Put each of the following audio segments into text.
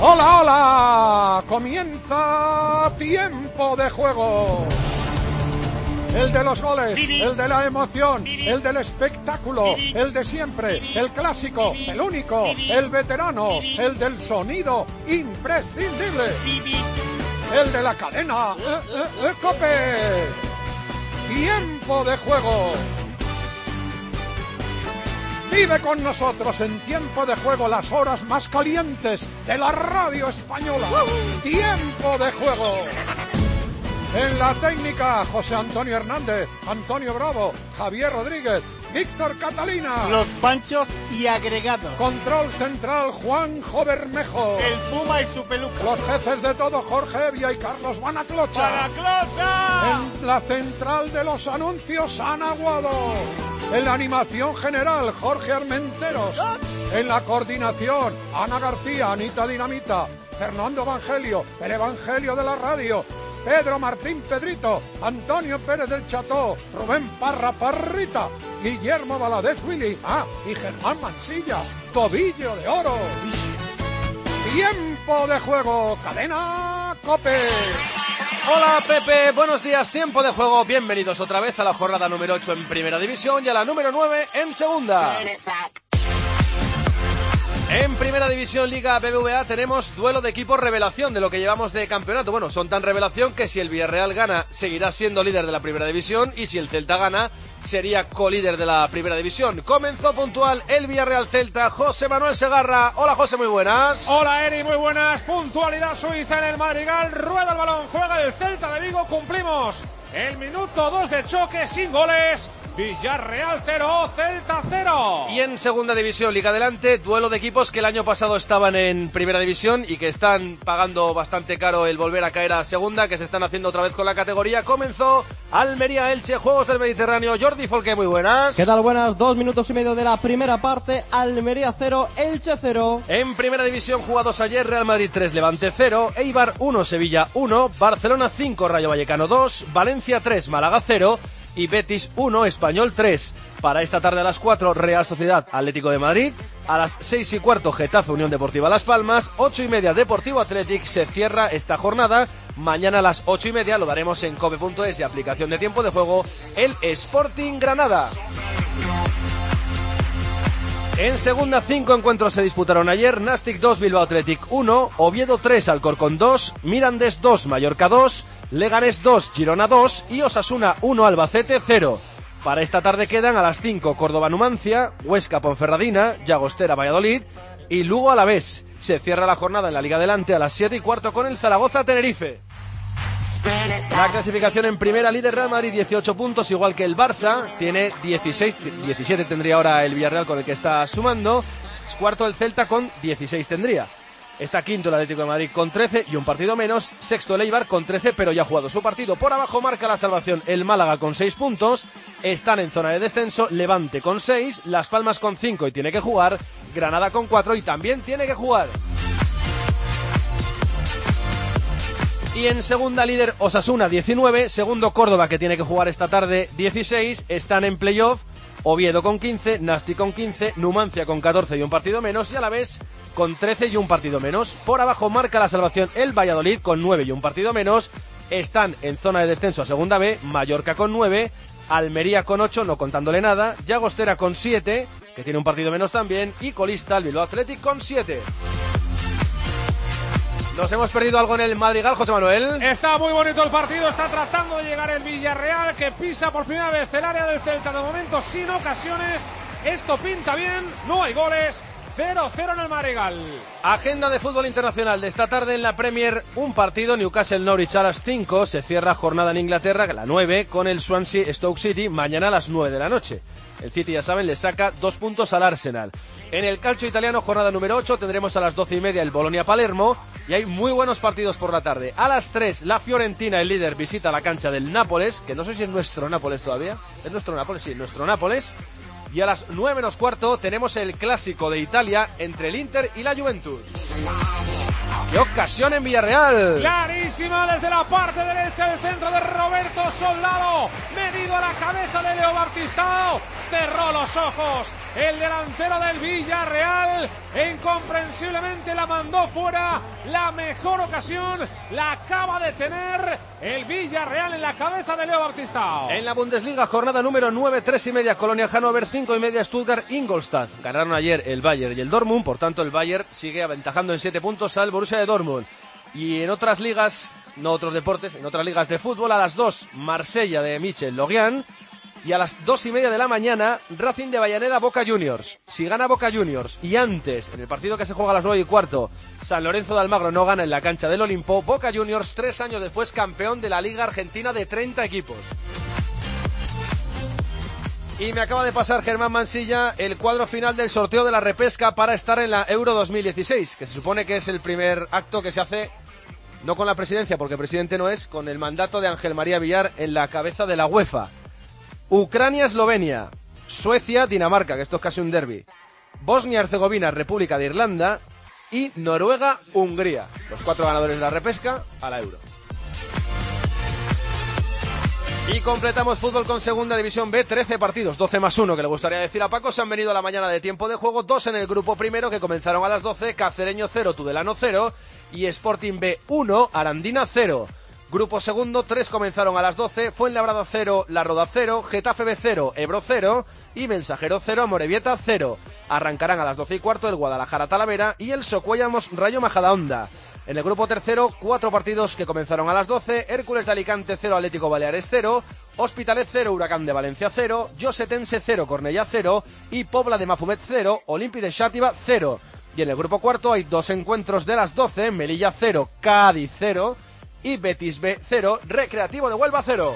¡Hola, hola! Comienza Tiempo de Juego. El de los goles, el de la emoción, el del espectáculo, el de siempre, el clásico, el único, el veterano, el del sonido imprescindible, el de la cadena COPE. Tiempo de Juego. Vive con nosotros en Tiempo de Juego las horas más calientes de la radio española. Tiempo de Juego. En la técnica, José Antonio Hernández, Antonio Bravo, Javier Rodríguez, Víctor Catalina. Los Panchos y agregados. Control central, Juanjo Bermejo. El Puma y su peluca. Los jefes de todo, Jorge Evia y Carlos Banaclocha. ¡Banaclocha! En la central de los anuncios, Ana Guado. En la animación general, Jorge Armenteros. En la coordinación, Ana García, Anita Dinamita, Fernando Evangelio, el Evangelio de la radio, Pedro Martín Pedrito, Antonio Pérez del Cható, Rubén Parra Parrita, Guillermo Valadez Willy, y Germán Mansilla, Tobillo de Oro. Tiempo de Juego, cadena COPE. Hola Pepe, buenos días, Tiempo de Juego, bienvenidos otra vez a la jornada número 8 en Primera División y a la número 9 en Segunda. En Primera División Liga BBVA tenemos duelo de equipos revelación de lo que llevamos de campeonato. Bueno, son tan revelación que si el Villarreal gana, seguirá siendo líder de la Primera División y si el Celta gana, sería colíder de la Primera División. Comenzó puntual el Villarreal Celta, José Manuel Segarra. Hola José, muy buenas. Hola Eri, muy buenas. Puntualidad suiza en el Madrigal, rueda el balón, juega el Celta de Vigo, cumplimos el minuto 2 de choque sin goles. Villarreal 0, Celta 0. Y en Segunda División, Liga Adelante, duelo de equipos que el año pasado estaban en Primera División y que están pagando bastante caro el volver a caer a Segunda, que se están haciendo otra vez con la categoría. Comenzó Almería-Elche, Juegos del Mediterráneo. Jordi Folqué, muy buenas. ¿Qué tal? Buenas, 2 minutos y medio de la primera parte. Almería 0, Elche 0. En Primera División, jugados ayer, Real Madrid 3, Levante 0, Eibar 1, Sevilla 1, Barcelona 5, Rayo Vallecano 2, Valencia 3, Málaga 0 y Betis 1, Español 3. Para esta tarde a las 4, Real Sociedad Atlético de Madrid. A las 6:15, Getafe Unión Deportiva Las Palmas. 8:30, Deportivo Athletic. Se cierra esta jornada. Mañana a las 8:30 lo daremos en cope.es y aplicación de Tiempo de Juego, el Sporting Granada. En Segunda, 5 encuentros se disputaron ayer. Nastic 2, Bilbao Athletic 1, Oviedo 3, Alcorcón 2, Mirandés 2, Mallorca 2, Leganés 2, Girona 2 y Osasuna 1, Albacete 0. Para esta tarde quedan a las 5 Córdoba Numancia, Huesca Ponferradina, Llagostera Valladolid y Lugo Alavés. Se cierra la jornada en la Liga Adelante a las 7:15 con el Zaragoza Tenerife. La clasificación en primera, líder Real Madrid 18 puntos, igual que el Barça, tiene 17 tendría ahora el Villarreal con el que está sumando. Cuarto el Celta con 16 tendría. Está quinto el Atlético de Madrid con 13 y un partido menos. Sexto el Eibar con 13, pero ya ha jugado su partido. Por abajo marca la salvación el Málaga con 6 puntos. Están en zona de descenso Levante con 6, Las Palmas con 5 y tiene que jugar, Granada con 4 y también tiene que jugar. Y en segunda, líder Osasuna 19, segundo Córdoba, que tiene que jugar esta tarde, 16, están en playoff Oviedo con 15, Nastic con 15, Numancia con 14 y un partido menos y Alavés con 13 y un partido menos. Por abajo marca la salvación el Valladolid con 9 y un partido menos. Están en zona de descenso a Segunda B, Mallorca con 9, Almería con 8, no contándole nada, Llagostera con 7, que tiene un partido menos también, y colista el Bilbao Athletic con 7. ¿Nos hemos perdido algo en el Madrigal, José Manuel? Está muy bonito el partido, está tratando de llegar el Villarreal, que pisa por primera vez el área del Celta, de momento sin ocasiones. Esto pinta bien, no hay goles, 0-0 en el Madrigal. Agenda de fútbol internacional de esta tarde en la Premier, un partido, Newcastle-Norwich a las 5, se cierra jornada en Inglaterra, a la 9, con el Swansea-Stoke City, mañana a las 9 de la noche. El City, ya saben, le saca 2 puntos al Arsenal. En el calcio italiano, jornada número 8, tendremos a las 12:30 el Bolonia-Palermo y hay muy buenos partidos por la tarde. A las 3, la Fiorentina, el líder, visita la cancha del Nápoles, que no sé si es nuestro Nápoles todavía. ¿Es nuestro Nápoles? Sí, nuestro Nápoles. Y a las 9:15 tenemos el clásico de Italia entre el Inter y la Juventus. ¡Qué ocasión en Villarreal! Clarísima desde la parte derecha del centro de Roberto Soldado. Medido a la cabeza de Leo Baptistao. Cerró los ojos. el delantero del Villarreal, incomprensiblemente la mandó fuera. La mejor ocasión la acaba de tener el Villarreal en la cabeza de Leo Baptistao. En la Bundesliga, jornada número 9, 3:30 Colonia Hannover, 5:30 Stuttgart Ingolstadt. Ganaron ayer el Bayern y el Dortmund, por tanto el Bayern sigue aventajando en 7 puntos al Borussia de Dortmund. Y en otras ligas, no otros deportes, en otras ligas de fútbol, a las 2 Marsella de Michel Lorian. Y a las 2:30 de la mañana, Racing de Avellaneda, Boca Juniors. Si gana Boca Juniors y antes, en el partido que se juega a las 9:15, San Lorenzo de Almagro no gana en la cancha del Olimpo, Boca Juniors 3 años después campeón de la Liga Argentina de 30 equipos. Y me acaba de pasar Germán Mansilla el cuadro final del sorteo de la repesca para estar en la Euro 2016, que se supone que es el primer acto que se hace, no con la presidencia, porque presidente no es, con el mandato de Ángel María Villar en la cabeza de la UEFA. Ucrania-Eslovenia, Suecia-Dinamarca, que esto es casi un derbi, Bosnia-Herzegovina, República de Irlanda y Noruega-Hungría. Los 4 ganadores de la repesca a la Euro. Y completamos fútbol con Segunda División B, 13 partidos, 12 más 1, que le gustaría decir a Paco. Se han venido a la mañana de tiempo de juego, 2 en el grupo primero, que comenzaron a las 12, Cacereño 0, Tudelano 0 y Sporting B 1, Arandina 0. Grupo segundo, 3 comenzaron a las 12, Fuenlabrada 0, La Roda 0, Getafe B 0, Ebro 0 y Mensajero 0, Amorebieta 0. Arrancarán a las 12:15 el Guadalajara Talavera y el Socuellamos Rayo Majadahonda. En el grupo tercero, 4 partidos que comenzaron a las 12, Hércules de Alicante 0, Atlético Baleares 0, Hospitalet 0, Huracán de Valencia 0, Josetense 0, Cornellá 0 y Pobla de Mafumet 0, Olympique de Xàtiva 0. Y en el grupo cuarto hay 2 encuentros de las 12, Melilla 0, Cádiz 0 y Betis B 0, Recreativo de Huelva 0.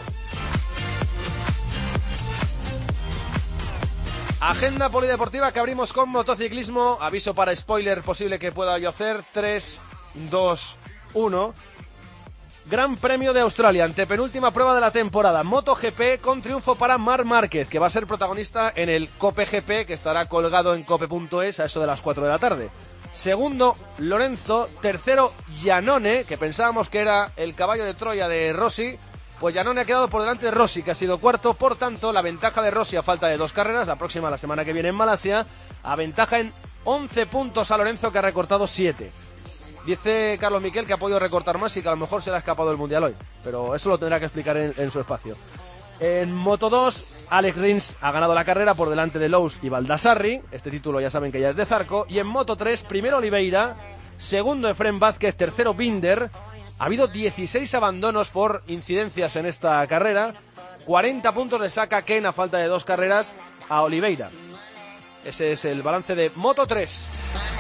Agenda polideportiva que abrimos con motociclismo. Aviso para spoiler posible que pueda yo hacer. 3, 2, 1. Gran Premio de Australia, antepenúltima prueba de la temporada. MotoGP con triunfo para Marc Márquez, que va a ser protagonista en el Cope GP, que estará colgado en cope.es a eso de las 4 de la tarde. Segundo, Lorenzo. Tercero, Iannone, que pensábamos que era el caballo de Troya de Rossi. Pues Iannone ha quedado por delante de Rossi, que ha sido cuarto. Por tanto, la ventaja de Rossi a falta de 2 carreras, la próxima la semana que viene en Malasia, aventaja en 11 puntos a Lorenzo, que ha recortado 7. Dice Carlos Miquel que ha podido recortar más y que a lo mejor se le ha escapado el Mundial hoy, pero eso lo tendrá que explicar en su espacio. En Moto 2, Alex Rins ha ganado la carrera por delante de Lous y Baldassarri. Este título ya saben que ya es de Zarco. Y en Moto 3, primero Oliveira, segundo Efrén Vázquez, tercero Binder. Ha habido 16 abandonos por incidencias en esta carrera. 40 puntos le saca Ken a falta de 2 carreras a Oliveira. Ese es el balance de Moto 3.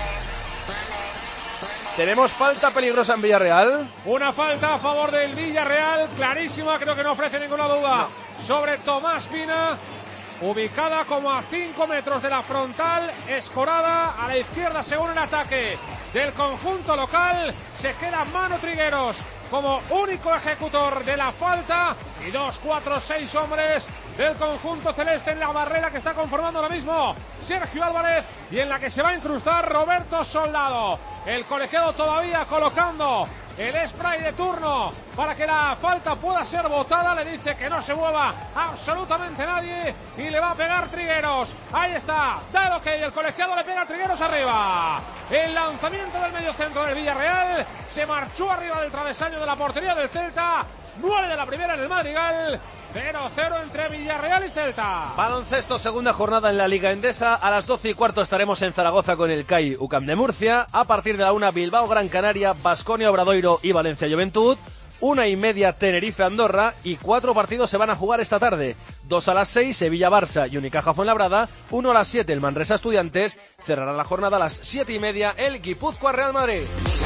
Tenemos falta peligrosa en Villarreal. Una falta a favor del Villarreal, clarísima, creo que no ofrece ninguna duda. Sobre Tomás Pina, ubicada como a 5 metros de la frontal, escorada a la izquierda según el ataque del conjunto local. Se queda Manu Trigueros como único ejecutor de la falta y 2, 4, 6 hombres del conjunto celeste en la barrera que está conformando ahora mismo Sergio Álvarez y en la que se va a incrustar Roberto Soldado. El colegiado todavía colocando el spray de turno para que la falta pueda ser votada. Le dice que no se mueva absolutamente nadie y le va a pegar Trigueros. Ahí está, da el ok, el colegiado le pega a Trigueros arriba. El lanzamiento del mediocentro del Villarreal se marchó arriba del travesaño de la portería del Celta. 9 de la primera en el Madrigal. 0-0 entre Villarreal y Celta. Baloncesto, segunda jornada en la Liga Endesa. A las 12:15 estaremos en Zaragoza con el CAI UCAM de Murcia. A partir de la 1, Bilbao Gran Canaria, Baskonia Obradoiro y Valencia Juventud. 1:30 Tenerife Andorra y 4 partidos se van a jugar esta tarde. 2 a las 6 Sevilla Barça y Unicaja Fuenlabrada. 1 a las 7 el Manresa Estudiantes. Cerrará la jornada a las 7:30 el Guipúzcoa Real Madrid.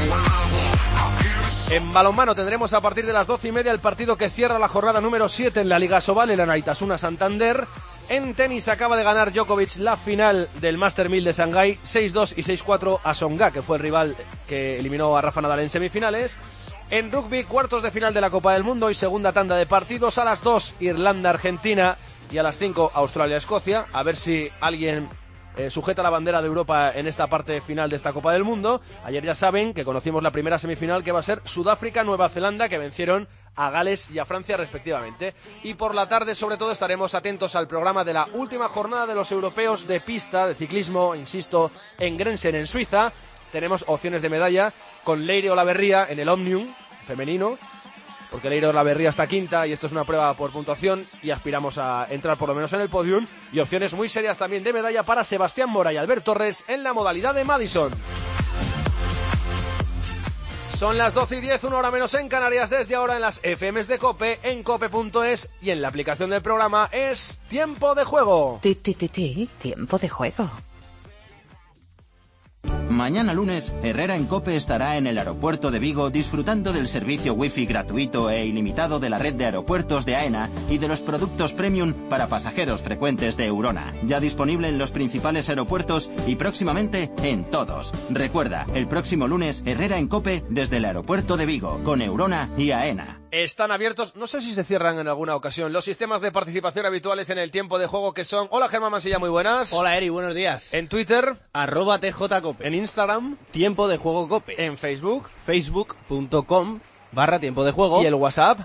En balonmano tendremos a partir de las 12:30 el partido que cierra la jornada número 7 en la Liga Sobal, el Anaitasuna Santander. En tenis acaba de ganar Djokovic la final del Master 1000 de Shanghái, 6-2 y 6-4 a Songa, que fue el rival que eliminó a Rafa Nadal en semifinales. En rugby, cuartos de final de la Copa del Mundo y segunda tanda de partidos. A las 2 Irlanda-Argentina y a las 5 Australia-Escocia. A ver si alguien sujeta la bandera de Europa en esta parte final de esta Copa del Mundo. Ayer ya saben que conocimos la primera semifinal, que va a ser Sudáfrica-Nueva Zelanda, que vencieron a Gales y a Francia respectivamente. Y por la tarde sobre todo estaremos atentos al programa de la última jornada de los europeos de pista, de ciclismo, insisto, en Grensen, en Suiza. Tenemos opciones de medalla con Leire Olaverría en el Omnium femenino, porque Leire Olaverría está quinta y esto es una prueba por puntuación y aspiramos a entrar por lo menos en el podium, y opciones muy serias también de medalla para Sebastián Mora y Albert Torres en la modalidad de Madison. Son las 12:10, 1 hora menos en Canarias. Desde ahora en las FMs de COPE, en cope.es y en la aplicación del programa es Tiempo de Juego. Tiempo de juego. Mañana lunes, Herrera en COPE estará en el aeropuerto de Vigo disfrutando del servicio wifi gratuito e ilimitado de la red de aeropuertos de AENA y de los productos premium para pasajeros frecuentes de Eurona. Ya disponible en los principales aeropuertos y próximamente en todos. Recuerda, el próximo lunes, Herrera en COPE desde el aeropuerto de Vigo, con Eurona y AENA. Están abiertos, no sé si se cierran en alguna ocasión, los sistemas de participación habituales en el Tiempo de Juego, que son... Hola, Germán Mansilla, muy buenas. Hola, Eri, buenos días. En Twitter, @TJCope. en Instagram, Tiempo de Juego Cope. en Facebook, facebook.com/Tiempo de Juego. y el WhatsApp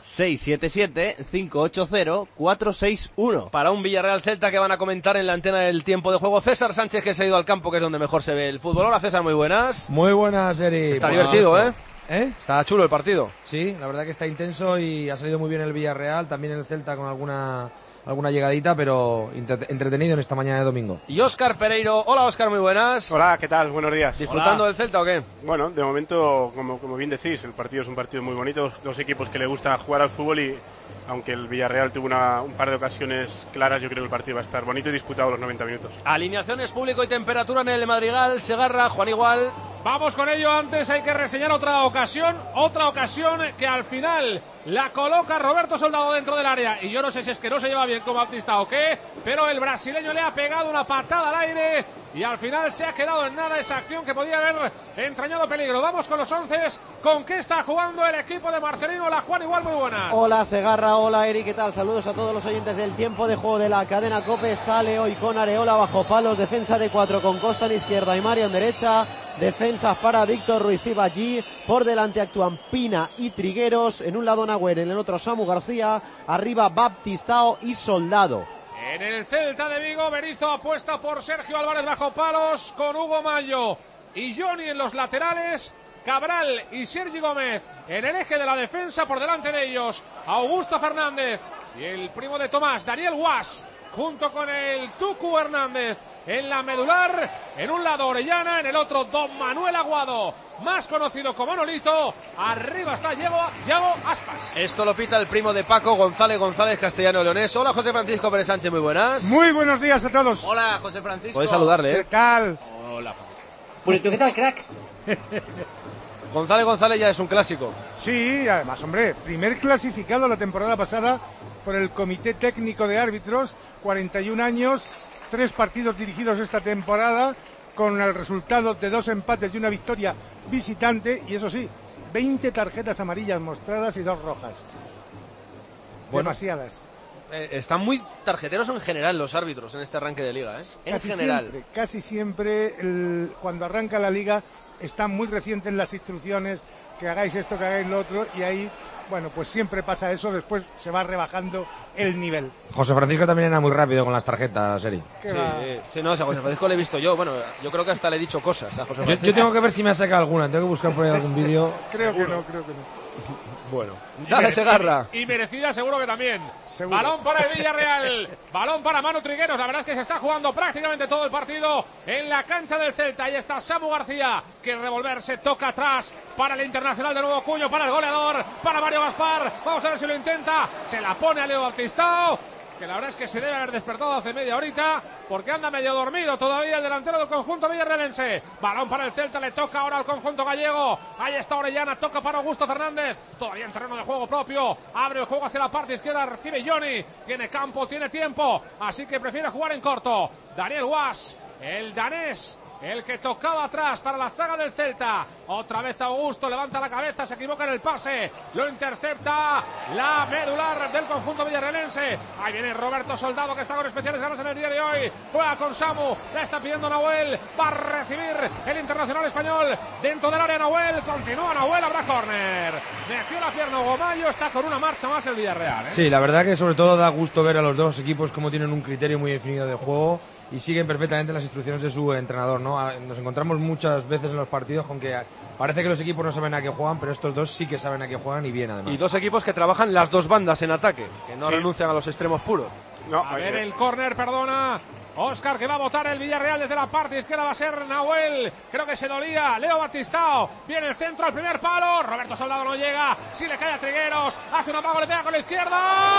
677-580-461. para un Villarreal Celta que van a comentar en la antena del Tiempo de Juego. César Sánchez, que se ha ido al campo, que es donde mejor se ve el fútbol. Hola, César, muy buenas. Muy buenas, Eri. Está divertido, ¿eh? ¿Eh? Está chulo el partido. Sí, la verdad que está intenso y ha salido muy bien el Villarreal, también el Celta con alguna llegadita, pero entretenido en esta mañana de domingo. Y Óscar Pereiro. Hola, Óscar, muy buenas. Hola, ¿qué tal? Buenos días. ¿Disfrutando del Celta o qué? Bueno, de momento, como bien decís, el partido es un partido muy bonito, dos equipos que le gusta jugar al fútbol y aunque el Villarreal tuvo un par de ocasiones claras, yo creo que el partido va a estar bonito y disputado los 90 minutos. Alineaciones, público y temperatura en el Madrigal. Segarra, Juan Igual. Vamos con ello. Antes hay que reseñar otra ocasión que al final la coloca Roberto Soldado dentro del área, y yo no sé si es que no se lleva bien con Baptista o qué, pero el brasileño le ha pegado una patada al aire y al final se ha quedado en nada esa acción que podía haber entrañado peligro. Vamos con los 11, con qué está jugando el equipo de Marcelino. La Juan Igual, muy buenas. Hola Segarra, hola Eri, ¿qué tal? Saludos a todos los oyentes del Tiempo de Juego de la cadena COPE. Sale hoy con Areola bajo palos, defensa de 4 con Costa en izquierda y Mario en derecha, defensas para Víctor Ruiz y Ballí, por delante actúan Pina y Trigueros, en un lado Nagüer, en el otro Samu García, arriba Baptistao y Soldado. En el Celta de Vigo, Berizzo apuesta por Sergio Álvarez bajo palos, con Hugo Mayo y Johnny en los laterales, Cabral y Sergi Gómez en el eje de la defensa, por delante de ellos Augusto Fernández y el primo de Tomás, Daniel Guas, junto con el Tucu Hernández en la medular, en un lado Orellana, en el otro Don Manuel Aguado, más conocido como Manolito. Arriba está Yago Aspas. Esto lo pita el primo de Paco, González Castellano Leonés. Hola, José Francisco Pérez Sánchez, muy buenas. Muy buenos días a todos. Hola, José Francisco. Podéis saludarle, ¿Qué tal? Hola. Bueno, ¿tú qué tal, crack? González ya es un clásico. Sí, además, hombre, primer clasificado la temporada pasada por el Comité Técnico de Árbitros, 41 años, 3 partidos dirigidos esta temporada, con el resultado de 2 empates y una victoria visitante, y eso sí, 20 tarjetas amarillas mostradas y 2 rojas. Bueno, demasiadas. Están muy tarjeteros en general los árbitros en este arranque de liga, ¿eh? En general. Casi siempre cuando arranca la liga están muy recientes las instrucciones, que hagáis esto, que hagáis lo otro, y ahí, bueno, pues siempre pasa eso, después se va rebajando el nivel. José Francisco también era muy rápido con las tarjetas, Eri. Sí, no, o sea, a José Francisco le he visto yo. Bueno, yo creo que hasta le he dicho cosas a José Francisco. Yo tengo que ver si me ha sacado alguna, tengo que buscar por ahí algún vídeo. Creo que no. Bueno, dale, Segarra. Y merecida seguro que también. Seguro. Balón para el Villarreal, balón para Manu Trigueros. La verdad es que se está jugando prácticamente todo el partido en la cancha del Celta. Ahí está Samu García, que revolverse, toca atrás para el Internacional de Nuevo Cuño, para el goleador, para Mario Gaspar. Vamos a ver si lo intenta. Se la pone a Leo Baptistao, que la verdad es que se debe haber despertado hace media horita, porque anda medio dormido todavía el delantero del conjunto villarrealense. Balón para el Celta, le toca ahora al conjunto gallego. Ahí está Orellana, toca para Augusto Fernández, todavía en terreno de juego propio. Abre el juego hacia la parte izquierda, recibe Johnny, tiene campo, tiene tiempo, así que prefiere jugar en corto. Daniel Guas, el danés, el que tocaba atrás para la zaga del Celta. Otra vez Augusto levanta la cabeza, se equivoca en el pase, lo intercepta la medular del conjunto villarrealense. Ahí viene Roberto Soldado, que está con especiales ganas en el día de hoy. Juega con Samu, la está pidiendo Nahuel, va a recibir el internacional español dentro del área. Nahuel, continúa Nahuel, habrá córner. Metió la pierna Hugo Mayo, está con una marcha más el Villarreal, ¿eh? Sí, la verdad que sobre todo da gusto ver a los dos equipos como tienen un criterio muy definido de juego y siguen perfectamente las instrucciones de su entrenador, ¿no? Nos encontramos muchas veces en los partidos con que parece que los equipos no saben a qué juegan, pero estos dos sí que saben a qué juegan y bien además. Y dos equipos que trabajan las dos bandas en ataque, que no renuncian a los extremos puros. No, a ver el córner, perdona. Óscar, que va a botar el Villarreal desde la parte izquierda, va a ser Nahuel. Creo que se dolía Leo Batistao. Viene el centro al primer palo. Roberto Soldado no llega. Si le cae a Trigueros. Hace un amago, le pega con la izquierda.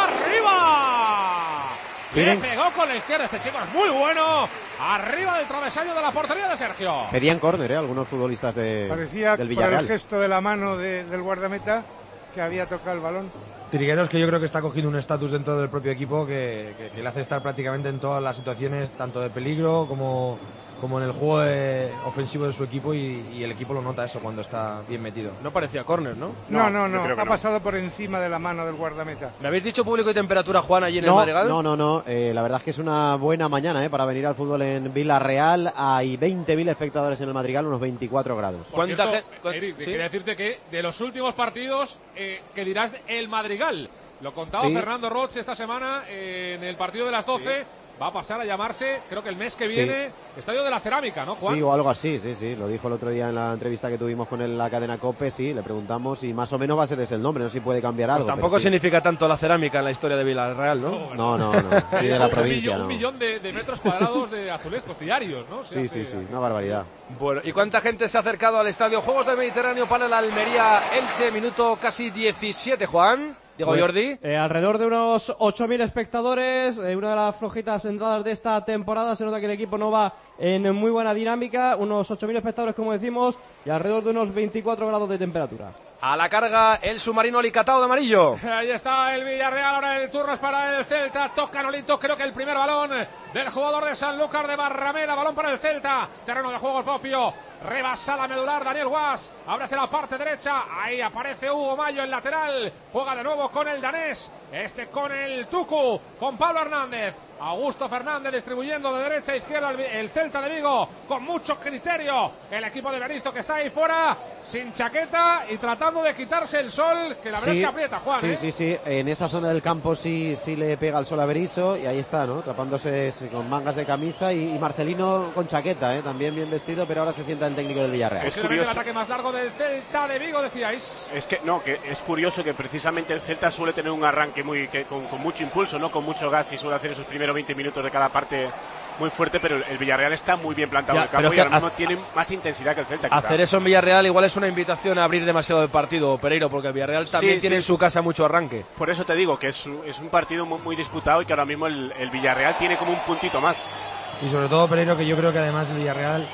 ¡Arriba! Le pegó con la izquierda. Este chico es muy bueno. Arriba del travesaño de la portería de Sergio. Pedían córner, algunos futbolistas parecía del Villarreal. Por el gesto de la mano del guardameta que había tocado el balón. Trigueros, que yo creo que está cogiendo un estatus dentro del propio equipo que le hace estar prácticamente en todas las situaciones, tanto de peligro como en el juego ofensivo de su equipo, y el equipo lo nota eso cuando está bien metido. No parecía córner, ¿no? No, ha pasado por encima de la mano del guardameta. ¿Me habéis dicho público y temperatura, Juan, allí en el Madrigal? No, la verdad es que es una buena mañana para venir al fútbol en Villarreal. Hay 20.000 espectadores en el Madrigal, unos 24 grados. ¿Cuánta gente? Eric, quería decirte que de los últimos partidos, que dirás el Madrigal. Lo contaba Fernando Roch esta semana en el partido de las 12. Sí. Va a pasar a llamarse, creo que el mes que viene, Estadio de la Cerámica, ¿no, Juan? Sí, o algo así, sí. Lo dijo el otro día en la entrevista que tuvimos con la cadena COPE, le preguntamos y más o menos va a ser ese el nombre, no sé si puede cambiar algo. Pues tampoco significa tanto la cerámica en la historia de Villarreal, ¿no? No. Ni de la provincia, un millón de metros cuadrados de azulejos diarios, ¿no? Sí, una barbaridad. Bueno, ¿y cuánta gente se ha acercado al estadio Juegos del Mediterráneo para el Almería-Elche? Minuto casi 17, Juan. Diego Jordi. Alrededor de unos 8.000 espectadores, una de las flojitas entradas de esta temporada. Se nota que el equipo no va en muy buena dinámica. Unos 8.000 espectadores, como decimos, y alrededor de unos 24 grados de temperatura. A la carga el submarino Licatao de amarillo. Ahí está el Villarreal, ahora el turno es para el Celta. Toca Nolito, creo que el primer balón del jugador de Sanlúcar de Barrameda. Balón para el Celta, terreno de juego propio. Rebasa la medular Daniel Guas, abre hacia la parte derecha, ahí aparece Hugo Mayo en lateral, juega de nuevo con el danés, con el Tucu, con Pablo Hernández, Augusto Fernández distribuyendo de derecha a izquierda el Celta de Vigo con mucho criterio, el equipo de Berizzo que está ahí fuera, sin chaqueta y tratando de quitarse el sol, que la verdad es que aprieta, Juan. Sí, en esa zona del campo sí le pega el sol a Berizzo y ahí está, ¿no? Tapándose con mangas de camisa y Marcelino con chaqueta, también bien vestido, pero ahora se sienta el técnico del Villarreal. Es curioso el ataque más largo del Celta de Vigo, decíais. Que es curioso que precisamente el Celta suele tener un arranque con mucho impulso, no con mucho gas, y suele hacer esos primeros 20 minutos de cada parte muy fuerte, pero el Villarreal está muy bien plantado en el campo y ahora mismo tiene más intensidad que el Celta. Hacer eso en Villarreal igual es una invitación a abrir demasiado el partido, Pereiro, porque el Villarreal también tiene en su casa mucho arranque. Por eso te digo que es un partido muy disputado y que ahora mismo el Villarreal tiene como un puntito más. Y sobre todo, Pereiro, que yo creo que además el Villarreal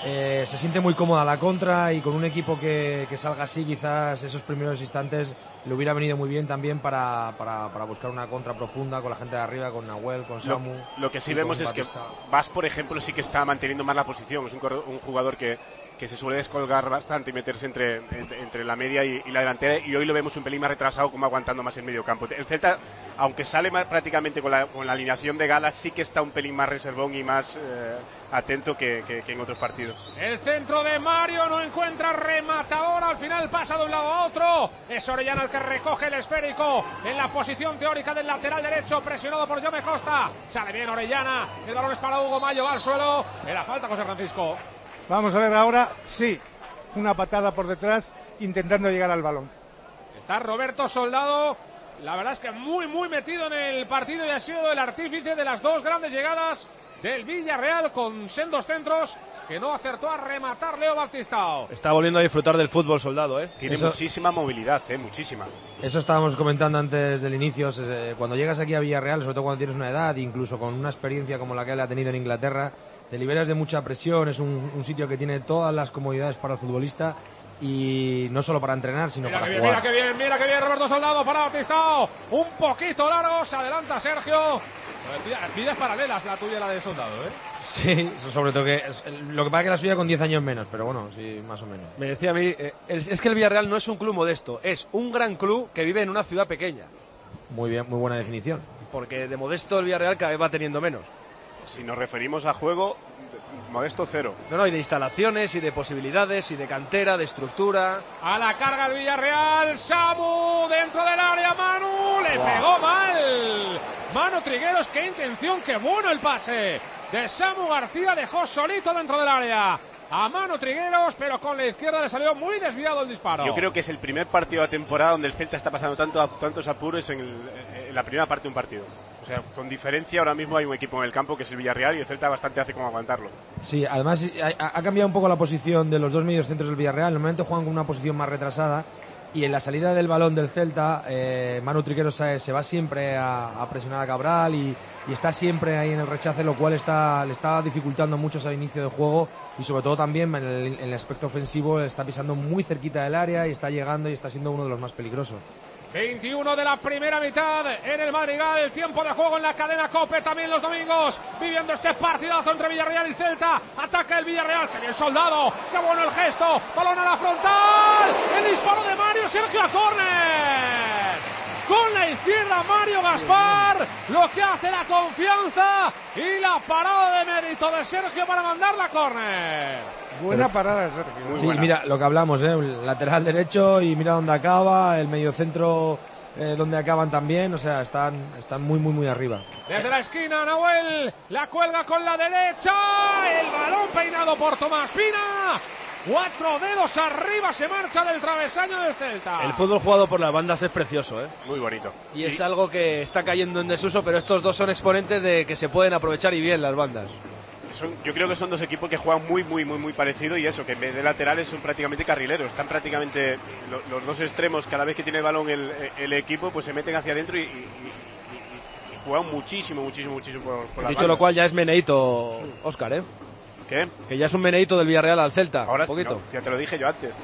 se siente muy cómoda a la contra, y con un equipo que salga así, quizás esos primeros instantes le hubiera venido muy bien también para buscar una contra profunda con la gente de arriba, con Nahuel, con Samu. Lo que sí vemos es que Vas, por ejemplo, sí que está manteniendo más la posición, es un jugador que se suele descolgar bastante y meterse entre la media y la delantera, y hoy lo vemos un pelín más retrasado, como aguantando más el medio campo. El Celta, aunque sale prácticamente con la alineación de gala, sí que está un pelín más reservón y más atento que en otros partidos. El centro de Mario no encuentra rematador, al final pasa de un lado a otro, es Orellana el que recoge el esférico en la posición teórica del lateral derecho, presionado por Jaume Costa, sale bien Orellana, el balón es para Hugo Mayo, va al suelo, era falta José Francisco. Vamos a ver ahora, una patada por detrás intentando llegar al balón. Está Roberto Soldado, la verdad es que muy metido en el partido y ha sido el artífice de las dos grandes llegadas del Villarreal, con sendos centros que no acertó a rematar Leo Batistao. Está volviendo a disfrutar del fútbol Soldado, Tiene muchísima movilidad, muchísima. Eso estábamos comentando antes del inicio. Cuando llegas aquí a Villarreal, sobre todo cuando tienes una edad, incluso con una experiencia como la que él ha tenido en Inglaterra, te liberas de mucha presión, es un sitio que tiene todas las comodidades para el futbolista y no solo para entrenar, sino para jugar. Mira que bien, Roberto Soldado para Batistao, un poquito largo, se adelanta Sergio. Vidas paralelas la tuya y la de Soldado, ¿eh? Sí, sobre todo que lo que pasa es que la suya con 10 años menos, pero bueno, sí, más o menos. Me decía a mí, es que el Villarreal no es un club modesto, es un gran club que vive en una ciudad pequeña. Muy bien, muy buena definición. Porque de modesto el Villarreal cada vez va teniendo menos. Si nos referimos a juego, modesto cero. No, y de instalaciones, y de posibilidades, y de cantera, de estructura. A la carga el Villarreal, Samu dentro del área, Manu, le pegó mal. Manu Trigueros, qué intención, qué bueno el pase de Samu García, dejó solito dentro del área a Manu Trigueros, pero con la izquierda le salió muy desviado el disparo. Yo creo que es el primer partido de la temporada donde el Celta está pasando tantos apuros en la primera parte de un partido. O sea, con diferencia ahora mismo hay un equipo en el campo que es el Villarreal y el Celta bastante hace como aguantarlo. Sí, además ha cambiado un poco la posición de los dos mediocentros del Villarreal. Normalmente juegan con una posición más retrasada y en la salida del balón del Celta Manu Trigueros se va siempre a presionar a Cabral y está siempre ahí en el rechace, lo cual le está dificultando mucho ese inicio de juego y sobre todo también en el aspecto ofensivo está pisando muy cerquita del área y está llegando y está siendo uno de los más peligrosos. 21 de la primera mitad en el Madrigal, el tiempo de juego en la cadena COPE también los domingos, viviendo este partidazo entre Villarreal y Celta. Ataca el Villarreal, que bien Soldado, qué bueno el gesto, balón a la frontal, el disparo de Mario Sergio a córner. Con la izquierda Mario Gaspar, lo que hace la confianza y la parada de mérito de Sergio para mandar la córner. Buena parada de Sergio. Sí, buena. Mira lo que hablamos, el lateral derecho y mira dónde acaba, el mediocentro donde acaban también, o sea, están muy arriba. Desde la esquina Nahuel, la cuelga con la derecha, el balón peinado por Tomás Pina. 4 dedos arriba, se marcha del travesaño del Celta. El fútbol jugado por las bandas es precioso, ¿eh? Muy bonito. Y es algo que está cayendo en desuso, pero estos dos son exponentes de que se pueden aprovechar y bien las bandas. Yo creo que son dos equipos que juegan muy parecido y eso, que en vez de laterales son prácticamente carrileros. Están prácticamente los dos extremos, cada vez que tiene el balón el equipo, pues se meten hacia adentro y juegan muchísimo por las bandas. Dicho lo cual, ya es meneíto, Óscar, ¿eh? ¿Qué? Que ya es un meneíto del Villarreal al Celta. Ahora un poquito. No, ya te lo dije yo antes.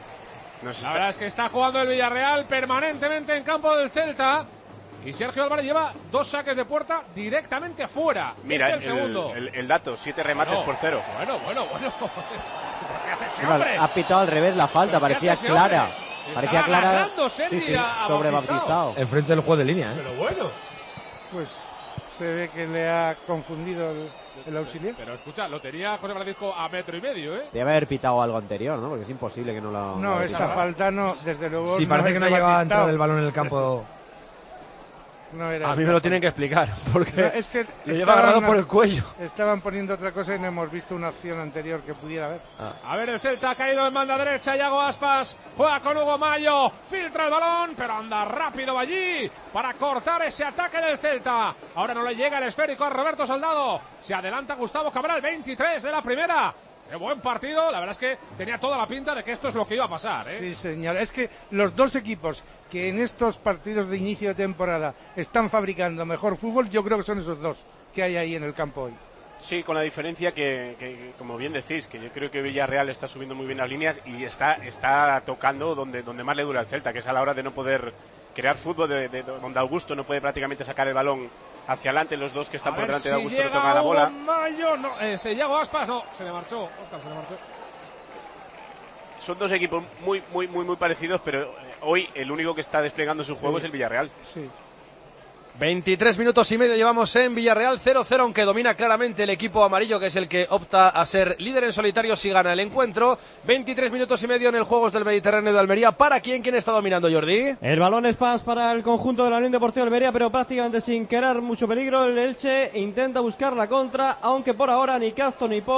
La verdad es que está jugando el Villarreal permanentemente en campo del Celta. Y Sergio Álvarez lleva 2 saques de puerta directamente fuera. Mira, el segundo. El dato, 7 remates por 0. Bueno. Ha pitado al revés la falta, parecía clara. Parecía clara sobre Batistao. Enfrente del juego de línea, ¿eh? Pero bueno. Pues se ve que le ha confundido el auxiliar. Pero escucha, lo tenía José Francisco a 1,5 metros, ¿eh? Debe haber pitado algo anterior, ¿no? Porque es imposible que no lo... No, esta falta no, desde luego. Sí, parece que no llegaba a entrar el balón en el campo. No era a mí me lo tienen que explicar, porque no, es que le lleva agarrado por el cuello. Estaban poniendo otra cosa y no hemos visto una acción anterior que pudiera haber. A ver, el Celta ha caído en banda derecha, Iago Aspas juega con Hugo Mayo, filtra el balón, pero anda rápido allí para cortar ese ataque del Celta. Ahora no le llega el esférico a Roberto Soldado, se adelanta Gustavo Cabral, 23 de la primera. Qué buen partido, la verdad es que tenía toda la pinta de que esto es lo que iba a pasar, ¿eh? Sí, señor, es que los dos equipos que en estos partidos de inicio de temporada están fabricando mejor fútbol, yo creo que son esos dos que hay ahí en el campo hoy. Sí, con la diferencia que como bien decís, que yo creo que Villarreal está subiendo muy bien las líneas y está tocando donde más le dura al Celta, que es a la hora de no poder crear fútbol, donde Augusto no puede prácticamente sacar el balón hacia adelante, los dos que están por delante de Augusto no tocan la bola. Mayo, no, Iago Aspas, no, se le marchó, Óscar se le marchó. Son dos equipos muy parecidos, pero hoy el único que está desplegando su juego es el Villarreal. Sí. 23 minutos y medio llevamos en Villarreal, 0-0, aunque domina claramente el equipo amarillo, que es el que opta a ser líder en solitario si gana el encuentro. 23 minutos y medio en el Juegos del Mediterráneo de Almería. ¿Para quién está dominando, Jordi? El balón es para el conjunto de la Unión Deportiva Almería, pero prácticamente sin crear mucho peligro. El Elche intenta buscar la contra, aunque por ahora ni Castro ni Paul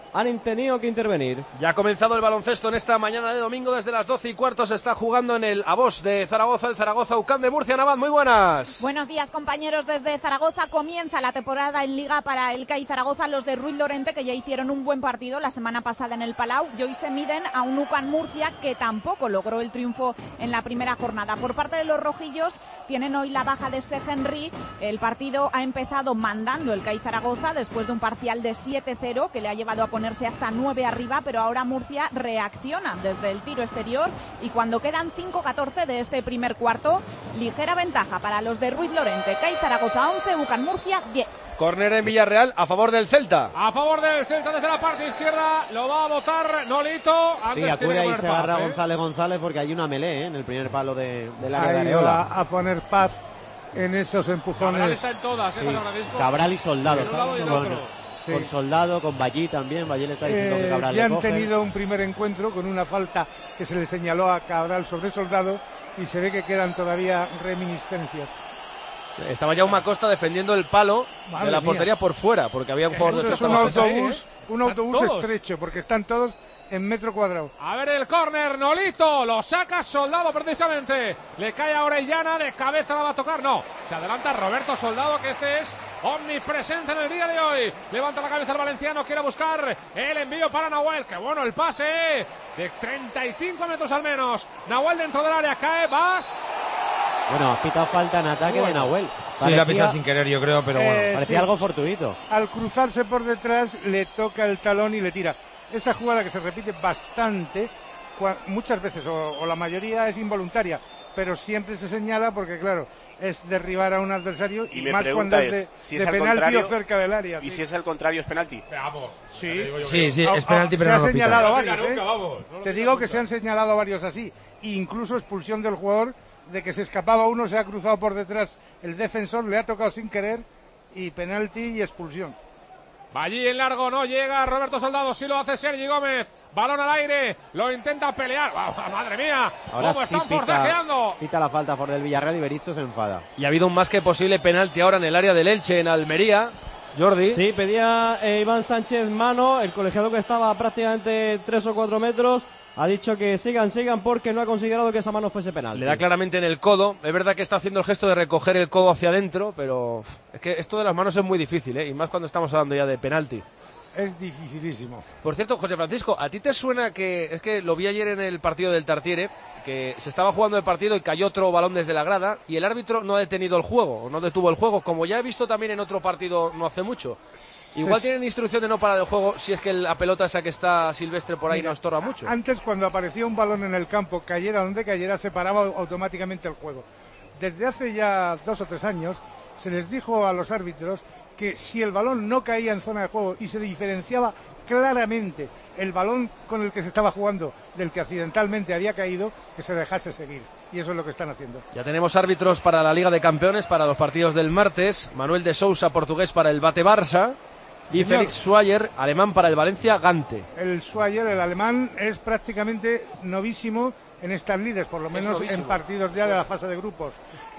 han tenido que intervenir. Ya ha comenzado el baloncesto en esta mañana de domingo. Desde las 12:15 se está jugando en el Avós de Zaragoza, el Zaragoza UCAM de Murcia. Navad, muy buenas. Buenos días, compañeros. Desde Zaragoza comienza la temporada en Liga para el CAI Zaragoza. Los de Ruiz Lorente, que ya hicieron un buen partido la semana pasada en el Palau, y hoy se miden a un UCAM Murcia que tampoco logró el triunfo en la primera jornada. Por parte de los rojillos, tienen hoy la baja de Henry. El partido ha empezado mandando el CAI Zaragoza después de un parcial de 7-0 que le ha llevado a ponerse hasta 9 arriba, pero ahora Murcia reacciona desde el tiro exterior y cuando quedan 5-14 de este primer cuarto, ligera ventaja para los de Ruiz Lorente. CAI Zaragoza 11, UCAM Murcia 10. Córner en Villarreal a favor del Celta. A favor del Celta desde la parte izquierda, lo va a botar Nolito. Sí, acude ahí, se agarra González porque hay una melee en el primer palo del área de Areola. A poner paz en esos empujones. Cabral está en todas, sí. Cabral y Soldado. Con Soldado, con Ballí también. Ballí le está diciendo que Cabral ya le coge. Han tenido un primer encuentro con una falta que se le señaló a Cabral sobre Soldado y se ve que quedan todavía reminiscencias. Estaba ya una Costa defendiendo el palo de la portería por fuera, porque había un jugador de Celta. Es un autobús estrecho, porque están todos en metro cuadrado. A ver el córner, Nolito, lo saca Soldado precisamente. Le cae a Orellana, de cabeza la va a tocar, no. Se adelanta Roberto Soldado, que este es omnipresente en el día de hoy. Levanta la cabeza el valenciano, quiere buscar el envío para Nahuel. Qué bueno el pase, de 35 metros al menos. Nahuel dentro del área, cae, vas. Bueno, ha pitado falta en ataque de Nahuel. Sí, la ha pisado sin querer, yo creo, pero bueno. Parecía algo fortuito. Al cruzarse por detrás, le toca el talón y le tira. Esa jugada que se repite bastante, muchas veces, o la mayoría es involuntaria, pero siempre se señala porque, claro, es derribar a un adversario y más cuando es de penalti o cerca del área. ¿Y si es al contrario, es penalti? Veamos. Sí, es penalti, pero no lo se han señalado pita. varios, Te digo que se han señalado varios así. Incluso expulsión del jugador, de que se escapaba uno, se ha cruzado por detrás el defensor, le ha tocado sin querer, y penalti y expulsión. Allí en largo no llega Roberto Soldado, sí lo hace Sergi Gómez. Balón al aire, lo intenta pelear. ¡Oh, madre mía! Ahora ¿Cómo sí están forcejeando? Pita la falta por del Villarreal y Berizzo se enfada. Y ha habido un más que posible penalti ahora en el área del Elche, en Almería. Jordi. Sí, pedía Iván Sánchez mano. El colegiado, que estaba prácticamente 3 o 4 metros, ha dicho que sigan porque no ha considerado que esa mano fuese penal. Le da claramente en el codo. Es verdad que está haciendo el gesto de recoger el codo hacia adentro, pero es que esto de las manos es muy difícil, y más cuando estamos hablando ya de penalti. Es dificilísimo. Por cierto, José Francisco, ¿a ti te suena que, es que lo vi ayer en el partido del Tartiere, que se estaba jugando el partido y cayó otro balón desde la grada y el árbitro no ha detenido el juego, no detuvo el juego, como ya he visto también en otro partido no hace mucho? Igual tienen instrucción de no parar el juego si es que la pelota esa que está Silvestre por ahí no estorba mucho. Antes, cuando aparecía un balón en el campo, cayera donde cayera, se paraba automáticamente el juego. Desde hace ya 2 o 3 años se les dijo a los árbitros que si el balón no caía en zona de juego y se diferenciaba claramente el balón con el que se estaba jugando del que accidentalmente había caído, que se dejase seguir. Y eso es lo que están haciendo. Ya tenemos árbitros para la Liga de Campeones, para los partidos del martes. Manuel de Sousa, portugués, para el Bate Barça. Y Félix Schwayer, alemán, para el Valencia Gante. El Schwayer, el alemán, es prácticamente novísimo en estas lides, por lo menos en partidos ya de la fase de grupos.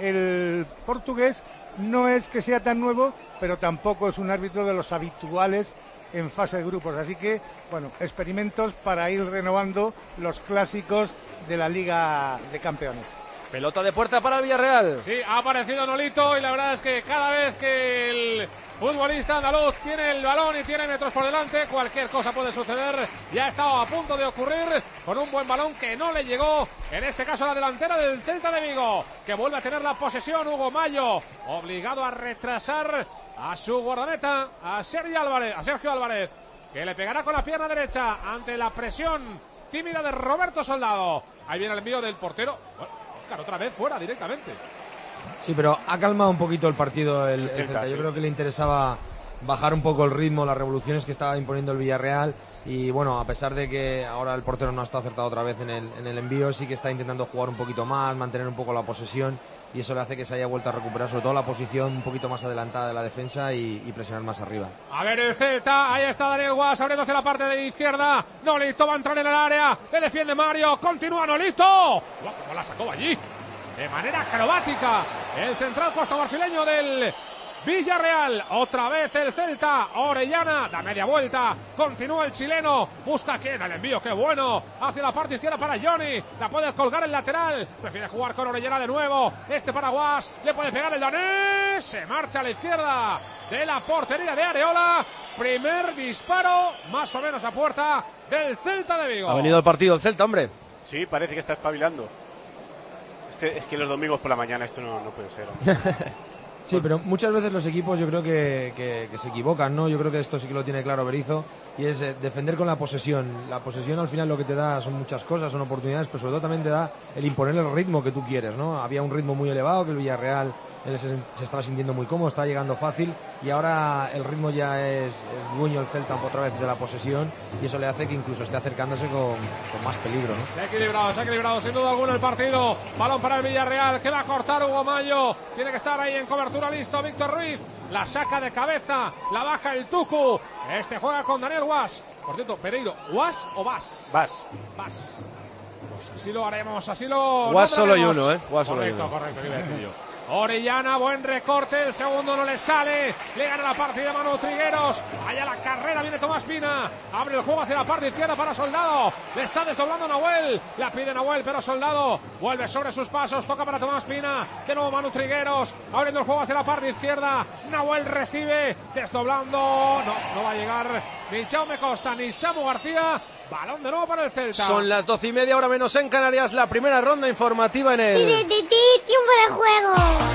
El portugués no es que sea tan nuevo, pero tampoco es un árbitro de los habituales en fase de grupos. Así que, bueno, experimentos para ir renovando los clásicos de la Liga de Campeones. Pelota de puerta para el Villarreal. Sí, ha aparecido Nolito y la verdad es que cada vez que el futbolista andaluz tiene el balón y tiene metros por delante, cualquier cosa puede suceder. Ya estaba a punto de ocurrir con un buen balón que no le llegó, en este caso a la delantera del Celta de Vigo, que vuelve a tener la posesión. Hugo Mayo, obligado a retrasar a su guardameta, a Sergio Álvarez, que le pegará con la pierna derecha ante la presión tímida de Roberto Soldado. Ahí viene el envío del portero. Bueno, otra vez fuera directamente. Sí, pero ha calmado un poquito el partido el Celta. Yo creo que le interesaba bajar un poco el ritmo, las revoluciones que estaba imponiendo el Villarreal, y bueno, a pesar de que ahora el portero no está acertado otra vez en el envío, sí que está intentando jugar un poquito más, mantener un poco la posesión, y eso le hace que se haya vuelto a recuperar sobre todo la posición un poquito más adelantada de la defensa y presionar más arriba. A ver el Celta, ahí está Daniel Guas abriendo hacia la parte de izquierda. Nolito va a entrar en el área, le defiende Mario, continúa Nolito. ¡Cómo la sacó allí! De manera acrobática, el central costamarfileño del Villarreal. Otra vez el Celta. Orellana da media vuelta. Continúa el chileno. Busca quién. El envío, qué bueno. Hacia la parte izquierda para Johnny. La puede colgar el lateral. Prefiere jugar con Orellana de nuevo. Este Paraguas. Le puede pegar el danés. Se marcha a la izquierda de la portería de Areola. Primer disparo, más o menos a puerta del Celta de Vigo. Ha venido el partido el Celta, hombre. Sí, parece que está espabilando. Es que los domingos por la mañana esto no puede ser. Sí, pero muchas veces los equipos yo creo que se equivocan, ¿no? Yo creo que esto sí que lo tiene claro Berizzo, y es defender con la posesión. La posesión al final lo que te da son muchas cosas, son oportunidades, pero sobre todo también te da el imponer el ritmo que tú quieres, ¿no? Había un ritmo muy elevado que el Villarreal se estaba sintiendo muy cómodo, estaba llegando fácil, y ahora el ritmo ya es dueño el Celta otra vez de la posesión, y eso le hace que incluso esté acercándose con más peligro, ¿no? Se ha equilibrado sin duda alguna el partido. Balón para el Villarreal, que va a cortar Hugo Mayo. Tiene que estar ahí en cobertura, listo Víctor Ruiz. La saca de cabeza, la baja el Tucu. Este juega con Daniel Guas. Por cierto, Pereiro, ¿Guas o Vas? Vas. Pues así lo haremos, así lo... Guas solo hay uno, Guas solo hay correcto, uno. correcto, ¿qué iba a decir yo? Orellana, buen recorte, el segundo no le sale, le gana la partida Manu Trigueros, allá la carrera viene Tomás Pina, abre el juego hacia la parte izquierda para Soldado, le está desdoblando Nahuel, la pide Nahuel pero Soldado vuelve sobre sus pasos, toca para Tomás Pina, de nuevo Manu Trigueros, abriendo el juego hacia la parte izquierda, Nahuel recibe, desdoblando, no va a llegar ni Jaume Costa ni Samu García. Balón de nuevo para el Celta. Son las 12:30, hora menos en Canarias. La primera ronda informativa en el... ¡Tiempo de juego!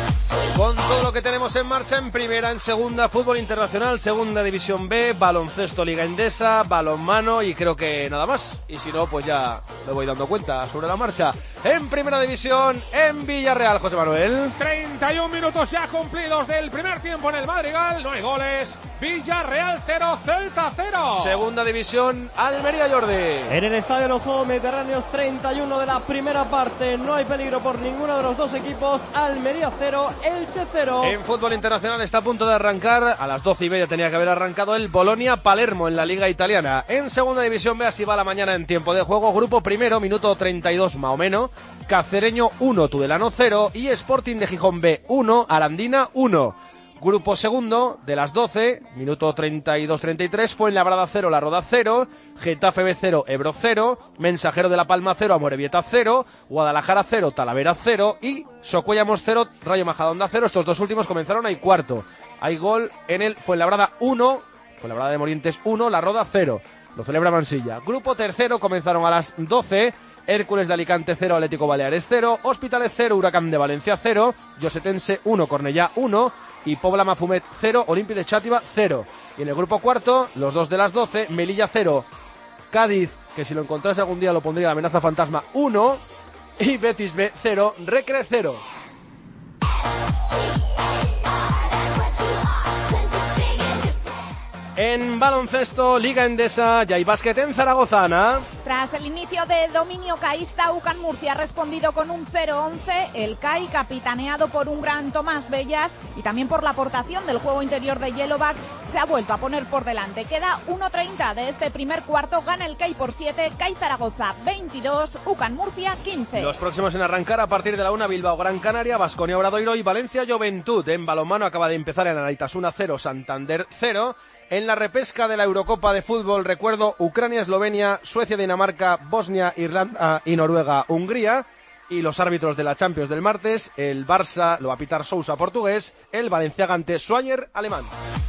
Con todo lo que tenemos en marcha en primera, en segunda, fútbol internacional, segunda división B, baloncesto Liga Endesa, balonmano y creo que nada más. Y si no, pues ya me voy dando cuenta sobre la marcha. En primera división, en Villarreal, José Manuel. 31 minutos ya cumplidos del primer tiempo en el Madrigal. No hay goles. Villarreal 0, Celta 0. Segunda división, Almería, Jordi. En el Estadio de los Juegos Mediterráneos, 31 de la primera parte. No hay peligro por ninguno de los dos equipos. Almería 0, Elche 0. En fútbol internacional está a punto de arrancar. A las 12:30 tenía que haber arrancado el Bolonia-Palermo en la Liga Italiana. En segunda división B, así va la mañana en tiempo de juego. Grupo primero, minuto 32 más o menos. Cacereño 1, Tudelano 0 y Sporting de Gijón B 1, Arandina 1. Grupo segundo, de las 12, minuto 32-33, Fuenlabrada 0, La Roda 0, Getafe B 0, Ebro 0, Mensajero de La Palma 0, Amorebieta 0, Guadalajara 0, Talavera 0 y Socuellamos 0, Rayo Majadahonda 0. Estos dos últimos comenzaron ahí cuarto. Hay gol en el Fuenlabrada 1, Fuenlabrada de Morientes 1, La Roda 0. Lo celebra Mansilla. Grupo tercero, comenzaron a las 12, Hércules de Alicante 0, Atlético Baleares 0, Hospitalet 0, Huracán de Valencia 0, Llosetense 1, Cornellá 1 y Pobla Mafumet 0, Olympique de Chátiva 0. Y en el grupo cuarto, los dos de las 12, Melilla 0, Cádiz, que si lo encontrase algún día lo pondría la amenaza fantasma 1 y Betis B 0, Recre 0. En baloncesto, Liga Endesa, ya hay básquet en Zaragoza, Ana. Tras el inicio de dominio caísta, UCAM Murcia ha respondido con un 0-11. El CAI, capitaneado por un gran Tomás Bellas y también por la aportación del juego interior de Yellowback, se ha vuelto a poner por delante. Queda 1:30 de este primer cuarto. Gana el CAI por 7, CAI Zaragoza 22, UCAM Murcia 15. Los próximos en arrancar a partir de la 1, Bilbao Gran Canaria, Baskonia Obradoiro y Valencia Juventud. En balonmano acaba de empezar el Anaitasuna 0, Santander 0. En la repesca de la Eurocopa de fútbol, recuerdo, Ucrania, Eslovenia, Suecia, Dinamarca, Bosnia, Irlanda y Noruega, Hungría. Y los árbitros de la Champions del martes, el Barça lo va a pitar Sousa, portugués, el Valenciaga ante Schwager, alemán.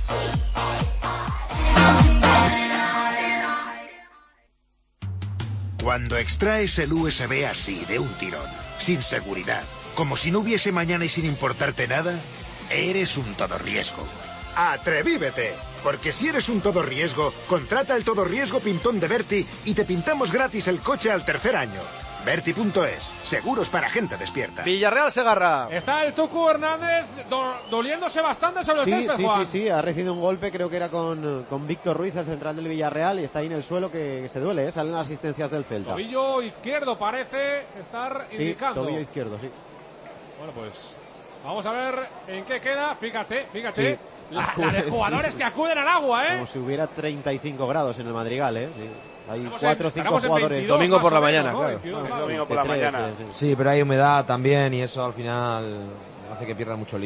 Cuando extraes el USB así, de un tirón, sin seguridad, como si no hubiese mañana y sin importarte nada, eres un todorriesgo. ¡Atrevívete! Porque si eres un todo riesgo, contrata el todo riesgo Pintón de Berti y te pintamos gratis el coche al tercer año. Berti.es, seguros para gente despierta. Villarreal Segarra. Está el Tucu Hernández doliéndose bastante sobre el césped, Juan. Sí, ha recibido un golpe, creo que era con Víctor Ruiz, el central del Villarreal, y está ahí en el suelo que se duele, salen las asistencias del Celta. Tobillo izquierdo parece estar indicando. Tobillo izquierdo, sí. Bueno, pues vamos a ver en qué queda. Fíjate. Sí. La de jugadores que acuden al agua, ¿eh? Como si hubiera 35 grados en el Madrigal, ¿eh? Sí. Hay Estamos 4 o 5 jugadores. 22, domingo por la mañana, ¿no? claro. 22, domingo por la mañana. Sí, pero hay humedad también y eso al final hace que pierda mucho líquido.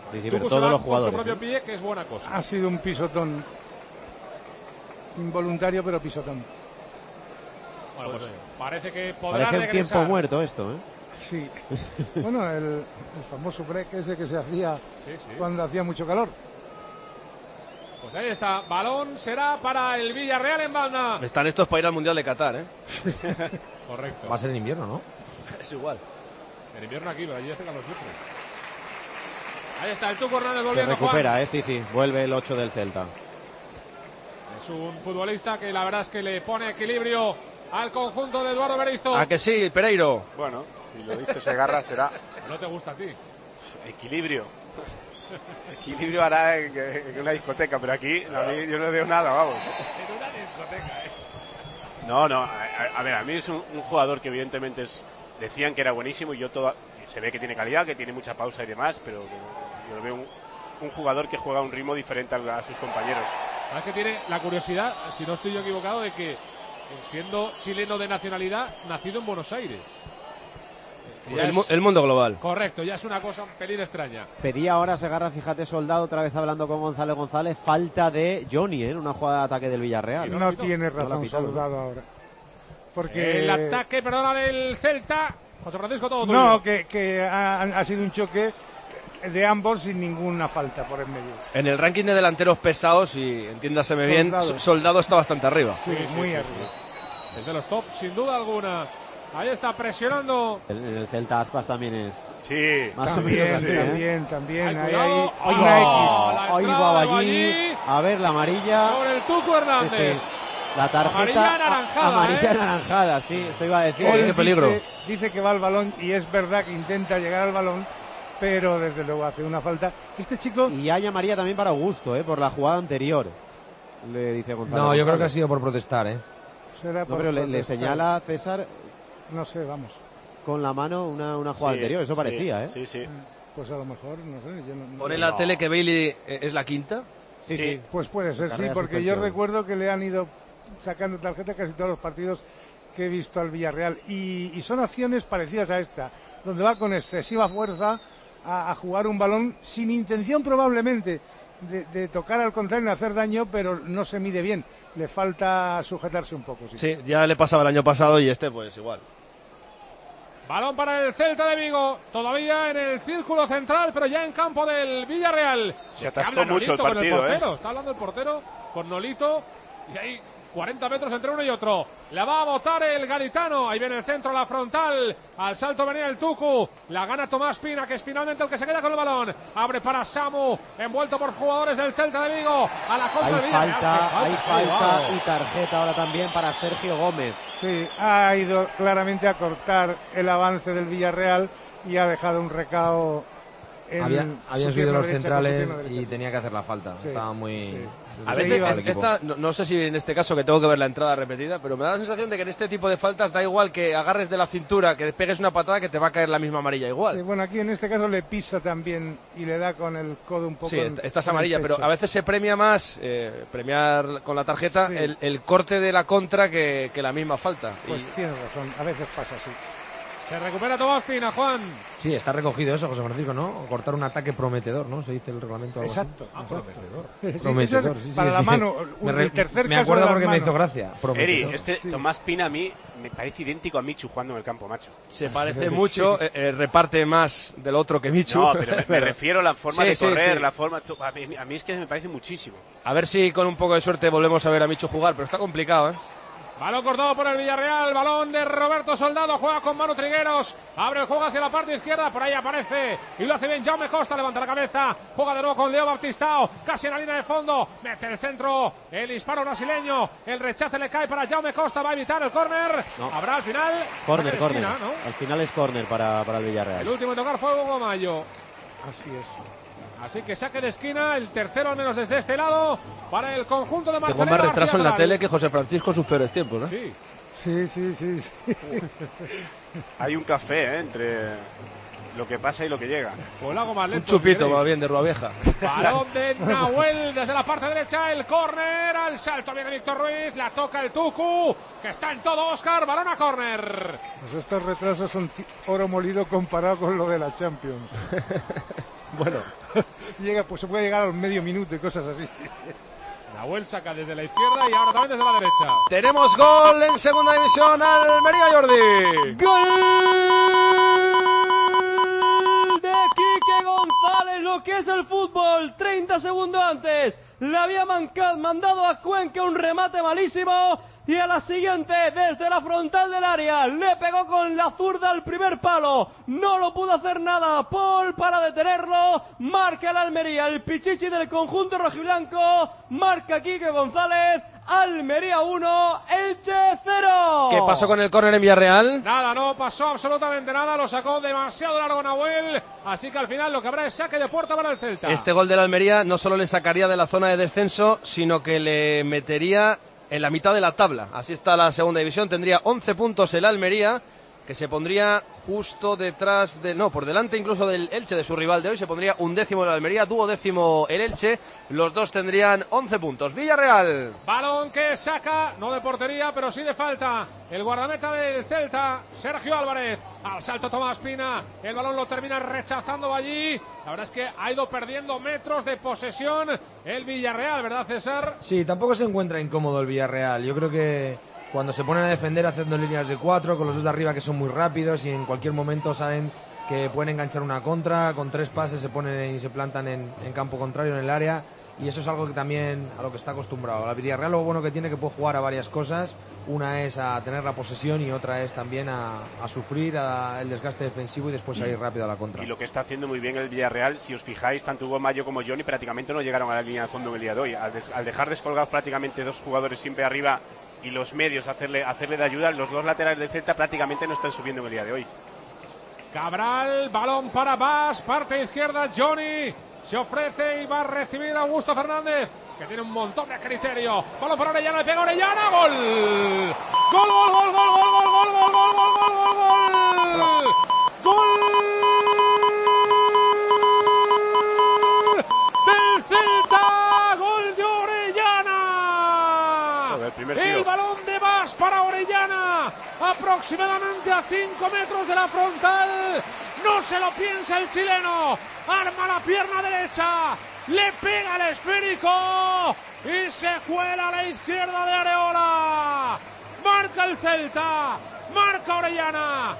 Sí, Tucu pero se todos va los con jugadores. su propio pie, que es buena cosa. Ha sido un pisotón. Involuntario, pero pisotón. Bueno, pues parece que podrá Parece un regresar. tiempo muerto esto, ¿eh? Sí. Bueno, el famoso break ese que se hacía cuando hacía mucho calor. Pues ahí está. Balón será para el Villarreal en Balna. Están estos para ir al Mundial de Qatar, ¿eh? Correcto. Va a ser en invierno, ¿no? Es igual. En invierno aquí, pero allí hace calor siempre. Ahí está el Tucu Hernández Se volviendo. recupera, Juan. sí. Vuelve el 8 del Celta. Es un futbolista que la verdad es que le pone equilibrio al conjunto de Eduardo Berizzo. ¿A que sí, Pereiro? Bueno, si lo dice Segarra será. ¿No te gusta a ti? Equilibrio. Equilibrio hará en una discoteca, pero aquí a mí yo no veo nada, vamos. En una discoteca, No, a ver, a mí es un jugador que evidentemente decían que era buenísimo y se ve que tiene calidad, que tiene mucha pausa y demás, pero yo lo veo un jugador que juega a un ritmo diferente a sus compañeros. Es que tiene la curiosidad, si no estoy yo equivocado, de que siendo chileno de nacionalidad, nacido en Buenos Aires. El mundo global. Correcto, ya es una cosa un pelín extraña. Pedía ahora Segarra, fíjate, Soldado, otra vez hablando con González, falta de Johnny, en una jugada de ataque del Villarreal. No tiene razón Soldado ahora. Porque El ataque, perdona, del Celta. José Francisco, todo tuyo. No, que ha sido un choque de ambos sin ninguna falta por el medio. En el ranking de delanteros pesados, y entiéndaseme bien, Soldado está bastante arriba. Sí, muy arriba. Sí. Es de los top, sin duda alguna. Ahí está presionando. El Celta Aspas también es. Sí, más también, o menos así, también. Hay una X. Ahí va allí. A ver la amarilla. Sobre el Tucu Hernández. Sí. La tarjeta amarilla anaranjada, sí, eso iba a decir. Qué peligro. Dice que va al balón y es verdad que intenta llegar al balón, pero desde luego hace una falta. Este chico. Y hay amarilla también para Augusto, por la jugada anterior. Le dice Gonzalo. No, yo creo que ha sido por protestar, Será no, pero le señala a César. No sé, vamos. Con la mano una jugada anterior, eso parecía, Sí. Pues a lo mejor, no sé. Yo no, ¿Pone en la tele que Bailey es la quinta? Sí. Pues puede ser, sí, porque yo recuerdo que le han ido sacando tarjeta casi todos los partidos que he visto al Villarreal. Y son acciones parecidas a esta, donde va con excesiva fuerza a jugar un balón sin intención probablemente de tocar al contrario y hacer daño, pero no se mide bien. Le falta sujetarse un poco. Sí, ya le pasaba el año pasado y pues igual. Balón para el Celta de Vigo, todavía en el círculo central, pero ya en campo del Villarreal. Se atascó mucho el partido, Está hablando el portero con Nolito y hay 40 metros entre uno y otro. La va a botar el gaditano. Ahí viene el centro, la frontal. Al salto venía el Tucu. La gana Tomás Pina, que es finalmente el que se queda con el balón. Abre para Samu, envuelto por jugadores del Celta de Vigo. A la contra del Villarreal. Hay falta y tarjeta ahora también para Sergio Gómez. Sí, ha ido claramente a cortar el avance del Villarreal y ha dejado un recao. Habían subido los centrales y tenía que hacer la falta. Sí, Estaba muy. Sí. A veces, no sé si en este caso que tengo que ver la entrada repetida, pero me da la sensación de que en este tipo de faltas da igual que agarres de la cintura, que pegues una patada, que te va a caer la misma amarilla igual. Sí, bueno, aquí en este caso le pisa también y le da con el codo un poco. Sí, esta es amarilla, pero a veces se premia más, premiar con la tarjeta, sí, el corte de la contra que la misma falta. Pues tienes razón, a veces pasa así. Se recupera Tomás Pina, Juan. Sí, está recogido eso, José Francisco, ¿no? Cortar un ataque prometedor, ¿no? Se dice el reglamento. Exacto. Prometedor. Prometedor, sí. Para la mano, el tercer me acuerdo porque me hizo gracia. Eri, Tomás Pina a mí me parece idéntico a Michu jugando en el campo, macho. Se parece mucho, reparte más del otro que Michu. No, pero me refiero a la forma de correr, la forma. A mí es que me parece muchísimo. A ver si con un poco de suerte volvemos a ver a Michu jugar, pero está complicado, ¿eh? Balón cortado por el Villarreal, balón de Roberto Soldado, juega con Manu Trigueros, abre el juego hacia la parte izquierda, por ahí aparece y lo hace bien Jaume Costa, levanta la cabeza, juega de nuevo con Leo Baptistao, casi en la línea de fondo, mete el centro, el disparo brasileño, el rechace le cae para Jaume Costa, va a evitar el córner, habrá al final... Córner, esquina, ¿no? Al final es córner para el Villarreal. El último en tocar fue Hugo Mayo. Así es. Así que saque de esquina, el tercero al menos desde este lado, para el conjunto de Marcelo. Tengo más retraso en la tele que José Francisco en sus peores tiempos, ¿no? Sí. Hay un café entre lo que pasa y lo que llega. Pues lo hago más lento. Un chupito, si más bien, de Ruabieja. Balón de Nahuel desde la parte derecha, el córner, al salto viene Víctor Ruiz, la toca el Tucu, que está en todo Óscar, balón a córner. Pues estos retrasos son oro molido comparado con lo de la Champions. Bueno. Pues se puede llegar a los medio minuto y cosas así. Nahuel saca desde la izquierda y ahora también desde la derecha. Tenemos gol en segunda división, Almería, Jordi. ¡Gol de Quique González! Lo que es el fútbol. 30 segundos antes le había mandado a Cuenca un remate malísimo. Y a la siguiente, desde la frontal del área, le pegó con la zurda al primer palo. No lo pudo hacer nada Paul para detenerlo. Marca el Almería, el pichichi del conjunto rojiblanco. Marca Quique González. Almería 1, Elche 0. ¿Qué pasó con el córner en Villarreal? Nada, no pasó absolutamente nada. Lo sacó demasiado largo Nahuel. Así que al final lo que habrá es saque de puerta para el Celta. Este gol del Almería no solo le sacaría de la zona de descenso, sino que le metería en la mitad de la tabla. Así está la segunda división. Tendría 11 puntos el Almería, que se pondría justo detrás por delante incluso del Elche, de su rival de hoy. Se pondría 11º el Almería, 12º el Elche. Los dos tendrían 11 puntos. Villarreal. Balón que saca, no de portería, pero sí de falta. El guardameta del Celta, Sergio Álvarez. Al salto Tomás Pina. El balón lo termina rechazando allí. La verdad es que ha ido perdiendo metros de posesión el Villarreal, ¿verdad, César? Sí, tampoco se encuentra incómodo el Villarreal. Yo creo que cuando se ponen a defender haciendo líneas de 4, con los dos de arriba que son muy rápidos y en cualquier momento saben que pueden enganchar una contra, con 3 pases se ponen y se plantan en campo contrario, en el área, y eso es algo que también a lo que está acostumbrado. La Villarreal lo bueno que tiene es que puede jugar a varias cosas. Una es a tener la posesión y otra es también a sufrir el desgaste defensivo y después salir rápido a la contra. Y lo que está haciendo muy bien el Villarreal, si os fijáis, tanto Hugo Mayo como Johnny prácticamente no llegaron a la línea de fondo en el día de hoy. Al dejar descolgados prácticamente 2 jugadores siempre arriba y los medios hacerle de ayuda, los 2 laterales del Celta prácticamente no están subiendo en el día de hoy. Cabral, balón para Bas, parte izquierda, Johnny se ofrece y va a recibir a Augusto Fernández, que tiene un montón de criterio. Balón para Orellana, le pega Orellana, gol. Gol, gol, gol, gol, gol, gol, gol, gol, gol, gol, gol, gol. Gol del Celta, gol de Orellana. El balón de Bas para Orellana, aproximadamente a 5 metros de la frontal. No se lo piensa el chileno, arma la pierna derecha, le pega el esférico y se cuela a la izquierda de Areola. Marca el Celta, marca Orellana,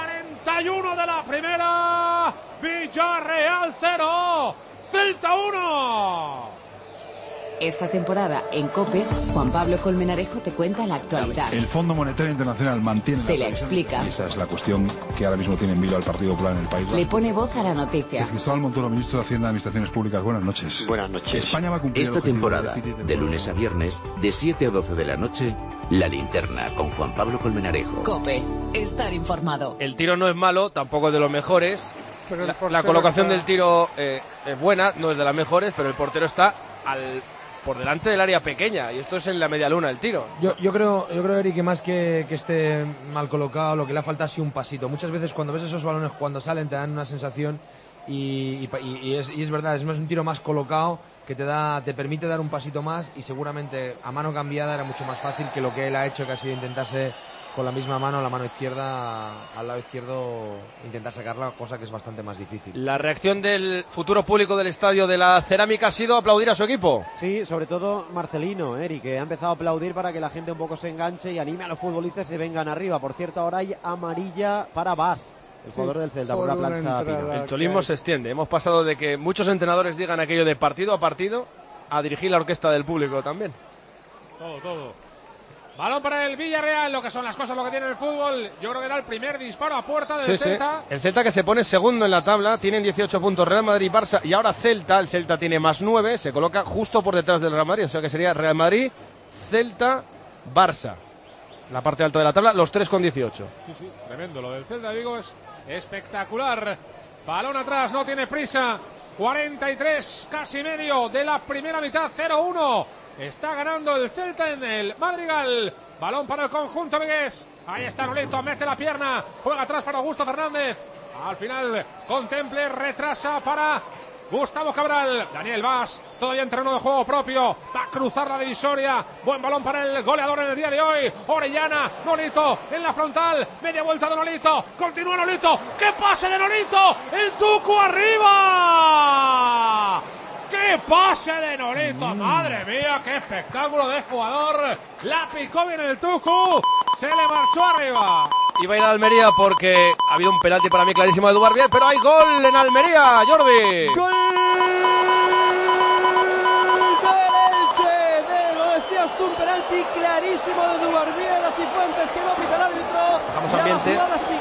41 de la primera, Villarreal 0, Celta 1. Esta temporada en COPE, Juan Pablo Colmenarejo te cuenta la actualidad. El Fondo Monetario Internacional mantiene te la explica. Y esa es la cuestión que ahora mismo tiene en vilo al Partido Popular en el país. Le pone voz a la noticia. Cristóbal Montoro, ministro de Hacienda y Administraciones Públicas. Buenas noches. Buenas noches. España va a cumplir esta temporada, de lunes a viernes, de 7 a 12 de la noche, La Linterna con Juan Pablo Colmenarejo. COPE, estar informado. El tiro no es malo, tampoco es de los mejores. Pero La colocación del tiro es buena, no es de las mejores, pero el portero está por delante del área pequeña y esto es en la media luna el tiro. Yo creo, Eric, que más que esté mal colocado, lo que le ha faltado ha sido un pasito. Muchas veces cuando ves esos balones cuando salen te dan una sensación y es verdad, es más un tiro más colocado que te permite dar un pasito más y seguramente a mano cambiada era mucho más fácil que lo que él ha hecho, que ha sido intentarse con la misma mano, la mano izquierda, al lado izquierdo, intentar sacarla, cosa que es bastante más difícil. La reacción del futuro público del Estadio de la Cerámica ha sido aplaudir a su equipo. Sí, sobre todo Marcelino, Eric, que ha empezado a aplaudir para que la gente un poco se enganche y anime a los futbolistas y se vengan arriba. Por cierto, ahora hay amarilla para Bas, el jugador del Celta, por la plancha Pino. El cholismo se extiende. Hemos pasado de que muchos entrenadores digan aquello de partido a partido a dirigir la orquesta del público también. Todo. Balón para el Villarreal, lo que son las cosas, lo que tiene el fútbol. Yo creo que era el primer disparo a puerta del Celta. Sí. El Celta que se pone segundo en la tabla, tienen 18 puntos Real Madrid, Barça y ahora Celta. El Celta tiene más 9, se coloca justo por detrás del Real Madrid, o sea que sería Real Madrid, Celta, Barça. La parte alta de la tabla, los 3 con 18. Sí, tremendo. Lo del Celta de Vigo es espectacular. Balón atrás, no tiene prisa. 43, casi medio de la primera mitad, 0-1. Está ganando el Celta en el Madrigal. Balón para el conjunto vigués. Ahí está Nolito, mete la pierna, juega atrás para Augusto Fernández. Al final, Contemple, retrasa para Gustavo Cabral. Daniel Vaz, todavía en terreno de juego propio, va a cruzar la divisoria. Buen balón para el goleador en el día de hoy, Orellana. Nolito en la frontal, media vuelta de Nolito, continúa Nolito. ¡Qué pase de Nolito! ¡El Tucu arriba! ¡Qué pase de Nolito! ¡Madre mía, qué espectáculo de jugador! La picó bien el Tucu, se le marchó arriba. Iba a ir a Almería porque ha habido un penalti para mí clarísimo de Dubarbier, pero hay gol en Almería, Jordi. ¡Gol del Elche! Lo decías tú, un penalti clarísimo de Dubarbier a Cifuentes, que no pita el árbitro. Dejamos y ambiente.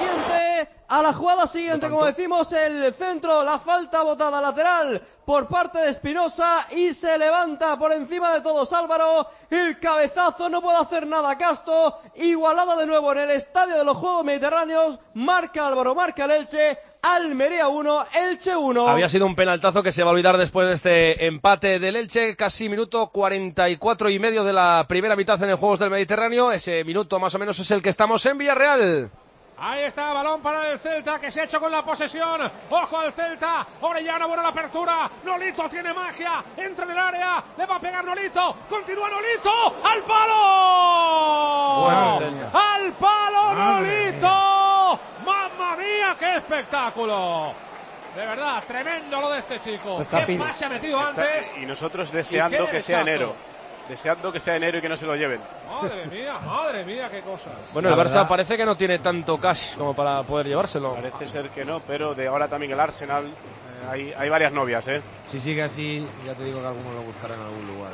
A la jugada siguiente, como decimos, el centro, la falta botada lateral por parte de Espinosa y se levanta por encima de todos Álvaro. El cabezazo, no puede hacer nada Casto. Igualada de nuevo en el Estadio de los Juegos Mediterráneos. Marca Álvaro, marca el Elche. Almería 1, Elche 1. Había sido un penaltazo que se va a olvidar después de este empate del Elche. Casi minuto 44 y medio de la primera mitad en el Juegos del Mediterráneo. Ese minuto más o menos es el que estamos en Villarreal. Ahí está, balón para el Celta, que se ha hecho con la posesión. Ojo al Celta, Orellana, buena la apertura. Nolito tiene magia, entra en el área, le va a pegar Nolito, continúa Nolito, ¡al palo! Bueno, ¡al palo, Nolito! ¡Mamma mía, qué espectáculo! De verdad, tremendo lo de este chico. ¿Qué pase ha metido antes? Y nosotros deseando que sea enero. Deseando que sea enero y que no se lo lleven. Madre mía, qué cosas. Bueno, el Barça parece que no tiene tanto cash como para poder llevárselo. Parece ser que no, pero de ahora también el Arsenal, hay varias novias, ¿eh? Si sigue así, ya te digo que alguno lo buscará en algún lugar.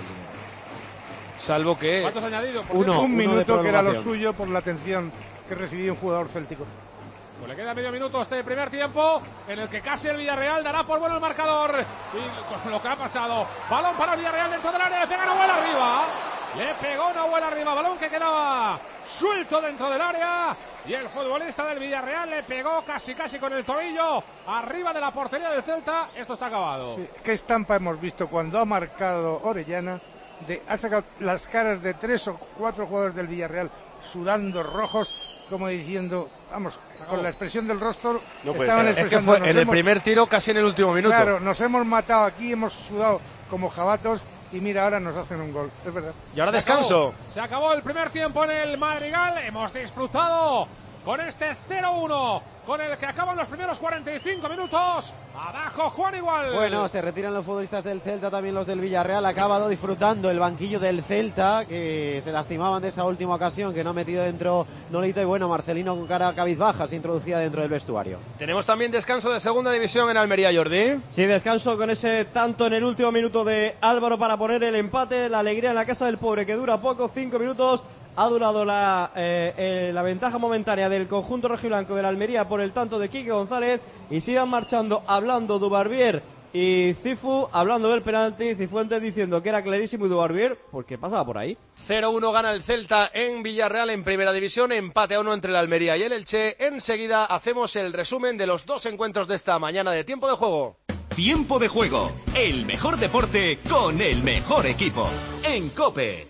Salvo que... ¿Cuántos añadidos? Un minuto que era lo suyo por la atención que recibía un jugador céltico. Pues le queda medio minuto este primer tiempo en el que casi el Villarreal dará por bueno el marcador. Y con lo que ha pasado, balón para el Villarreal dentro del área, le pega Nahuel arriba. Le pegó Nahuel arriba, balón que quedaba suelto dentro del área. Y el futbolista del Villarreal le pegó casi con el tobillo arriba de la portería del Celta. Esto está acabado. Sí, qué estampa hemos visto cuando ha marcado Orellana. Ha sacado las caras de 3 o 4 jugadores del Villarreal sudando rojos, como diciendo, vamos, con la expresión del rostro, no estaban expresando. Es que fue en el primer tiro, casi en el último minuto. Claro, nos hemos matado aquí, hemos sudado como jabatos y mira, ahora nos hacen un gol, es verdad. Y ahora descanso. Se acabó el primer tiempo en el Madrigal, hemos disfrutado con este 0-1, con el que acaban los primeros 45 minutos. Abajo Juan igual. Bueno, se retiran los futbolistas del Celta, también los del Villarreal. Ha acabado disfrutando el banquillo del Celta, que se lastimaban de esa última ocasión, que no ha metido dentro Nolito. Y bueno, Marcelino con cara cabizbaja se introducía dentro del vestuario. Tenemos también descanso de segunda división en Almería, Jordi. Sí, descanso con ese tanto en el último minuto de Álvaro para poner el empate. La alegría en la casa del pobre, que dura poco, 5 minutos. Ha durado la ventaja momentánea del conjunto rojiblanco de la Almería por el tanto de Quique González, y sigan marchando hablando Dubarbier y Cifu, hablando del penalti, Cifuentes diciendo que era clarísimo y Dubarbier porque pasaba por ahí. 0-1 gana el Celta en Villarreal en primera división, empate a 1 entre la Almería y el Elche. Enseguida hacemos el resumen de los dos encuentros de esta mañana de Tiempo de Juego. Tiempo de Juego, el mejor deporte con el mejor equipo, en COPE.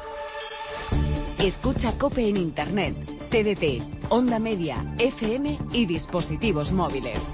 Escucha COPE en Internet, TDT, Onda Media, FM y dispositivos móviles.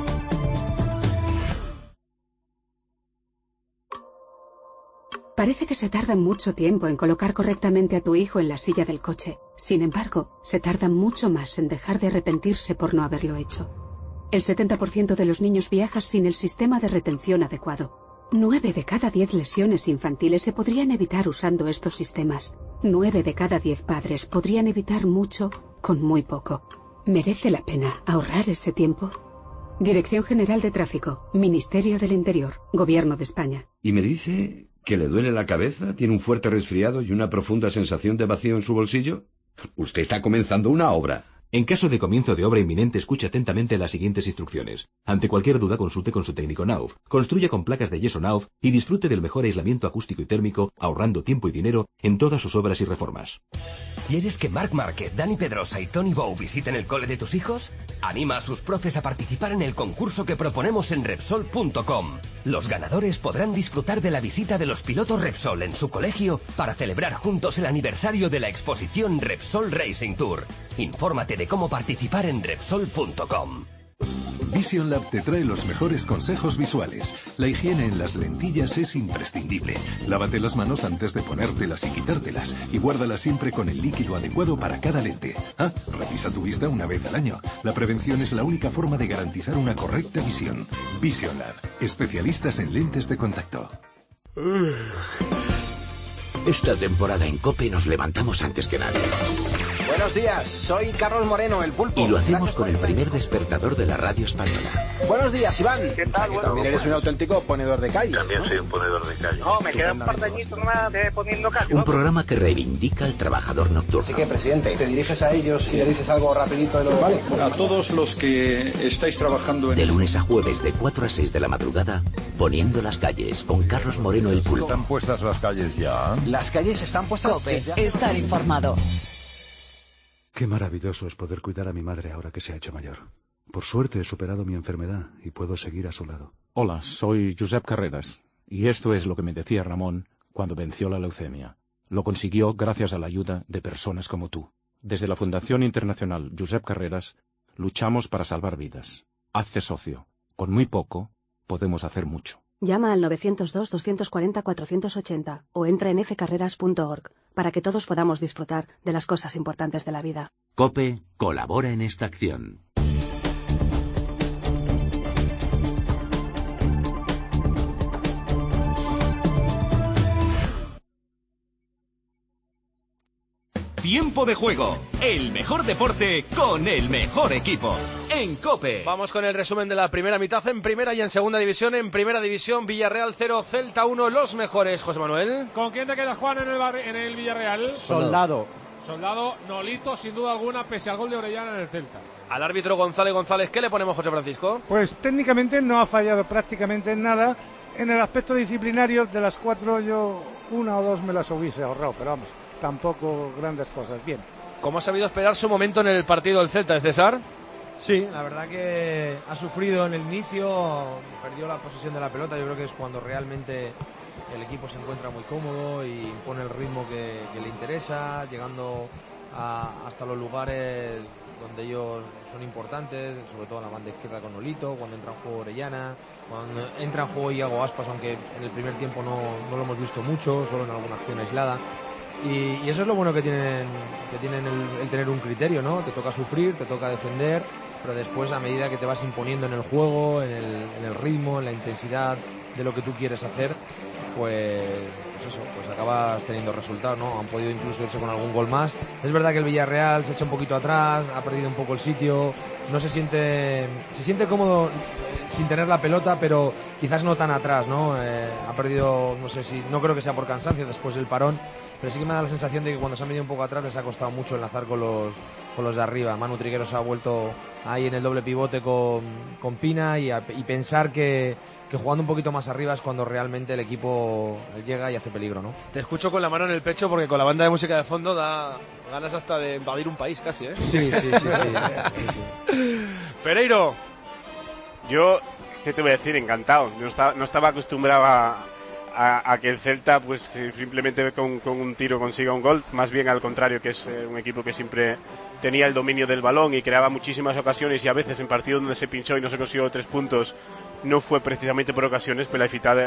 Parece que se tarda mucho tiempo en colocar correctamente a tu hijo en la silla del coche. Sin embargo, se tarda mucho más en dejar de arrepentirse por no haberlo hecho. El 70% de los niños viaja sin el sistema de retención adecuado. 9 de cada 10 lesiones infantiles se podrían evitar usando estos sistemas. 9 de cada 10 padres podrían evitar mucho con muy poco. ¿Merece la pena ahorrar ese tiempo? Dirección General de Tráfico, Ministerio del Interior, Gobierno de España. ¿Y me dice que le duele la cabeza, tiene un fuerte resfriado y una profunda sensación de vacío en su bolsillo? Usted está comenzando una obra. En caso de comienzo de obra inminente, escuche atentamente las siguientes instrucciones. Ante cualquier duda, consulte con su técnico Knauf. Construya con placas de yeso Knauf y disfrute del mejor aislamiento acústico y térmico, ahorrando tiempo y dinero en todas sus obras y reformas. ¿Quieres que Marc Márquez, Dani Pedrosa y Tony Bow visiten el cole de tus hijos? Anima a sus profes a participar en el concurso que proponemos en Repsol.com. Los ganadores podrán disfrutar de la visita de los pilotos Repsol en su colegio para celebrar juntos el aniversario de la exposición Repsol Racing Tour. Infórmate de cómo participar en Repsol.com. Vision Lab te trae los mejores consejos visuales. La higiene en las lentillas es imprescindible. Lávate las manos antes de ponértelas y quitártelas y guárdalas siempre con el líquido adecuado para cada lente. Revisa tu vista una vez al año. La prevención es la única forma de garantizar una correcta visión. Vision Lab, especialistas en lentes de contacto. Esta temporada en COPE nos levantamos antes que nadie. Buenos días, soy Carlos Moreno, el Pulpo. Y lo hacemos con el primer despertador de la radio española. Buenos días, Iván. ¿Qué tal? Bueno, también eres un auténtico ponedor de callo. También soy un ponedor de callo. No, me quedan un par de añitos más de poniendo callo. Un programa que reivindica al trabajador nocturno. Así que, presidente, te diriges a ellos y le dices algo rapidito de lo que vale. A todos los que estáis trabajando en... De lunes a jueves, de 4 a 6 de la madrugada, Poniendo las calles, con Carlos Moreno, el Pulpo. ¿Están puestas las calles ya? Las calles están puestas... COPE, estar informado. Qué maravilloso es poder cuidar a mi madre ahora que se ha hecho mayor. Por suerte he superado mi enfermedad y puedo seguir a su lado. Hola, soy Josep Carreras, y esto es lo que me decía Ramón cuando venció la leucemia. Lo consiguió gracias a la ayuda de personas como tú. Desde la Fundación Internacional Josep Carreras, luchamos para salvar vidas. Hazte socio. Con muy poco, podemos hacer mucho. Llama al 902-240-480 o entra en fcarreras.org para que todos podamos disfrutar de las cosas importantes de la vida. COPE colabora en esta acción. Tiempo de juego, el mejor deporte con el mejor equipo. En COPE. Vamos con el resumen de la primera mitad en primera y en segunda división. En primera división, Villarreal 0, Celta 1, los mejores, José Manuel. ¿Con quién te quedas, Juan, en el Villarreal? Soldado. Soldado, Nolito, sin duda alguna, pese al gol de Orellana en el Celta. Al árbitro González, ¿qué le ponemos, José Francisco? Pues técnicamente no ha fallado prácticamente en nada. En el aspecto disciplinario, de las 4 yo 1 o 2 me las hubiese ahorrado, pero vamos, tampoco grandes cosas. Bien. ¿Cómo ha sabido esperar su momento en el partido del Celta, de César? Sí, la verdad que ha sufrido en el inicio, perdió la posesión de la pelota. Yo creo que es cuando realmente el equipo se encuentra muy cómodo y pone el ritmo que le interesa, llegando hasta los lugares donde ellos son importantes, sobre todo en la banda izquierda con Nolito, cuando entra en juego Orellana, cuando entra en juego Iago Aspas, aunque en el primer tiempo no lo hemos visto mucho, solo en alguna acción aislada. Y eso es lo bueno que tienen el tener un criterio, ¿no? Te toca sufrir, te toca defender, pero después, a medida que te vas imponiendo en el juego, en el ritmo, en la intensidad de lo que tú quieres hacer, pues acabas teniendo resultados, ¿no? Han podido incluso irse con algún gol más. Es verdad que el Villarreal se echa un poquito atrás, ha perdido un poco el sitio, no se siente cómodo sin tener la pelota, pero quizás no tan atrás, ¿no? Ha perdido, no creo que sea por cansancio después del parón, pero sí que me da la sensación de que cuando se han venido un poco atrás les ha costado mucho enlazar con los de arriba. Manu Trigueros ha vuelto ahí en el doble pivote con Pina y pensar que jugando un poquito más arriba es cuando realmente el equipo llega y hace peligro, ¿no? Te escucho con la mano en el pecho porque con la banda de música de fondo da ganas hasta de invadir un país casi, ¿eh? Sí. Pereiro. Yo, ¿qué te voy a decir? Encantado. No estaba acostumbrado a que el Celta pues simplemente con un tiro consiga un gol, más bien al contrario, que es un equipo que siempre tenía el dominio del balón y creaba muchísimas ocasiones, y a veces en partidos donde se pinchó y no se consiguió 3 puntos no fue precisamente por ocasiones, pero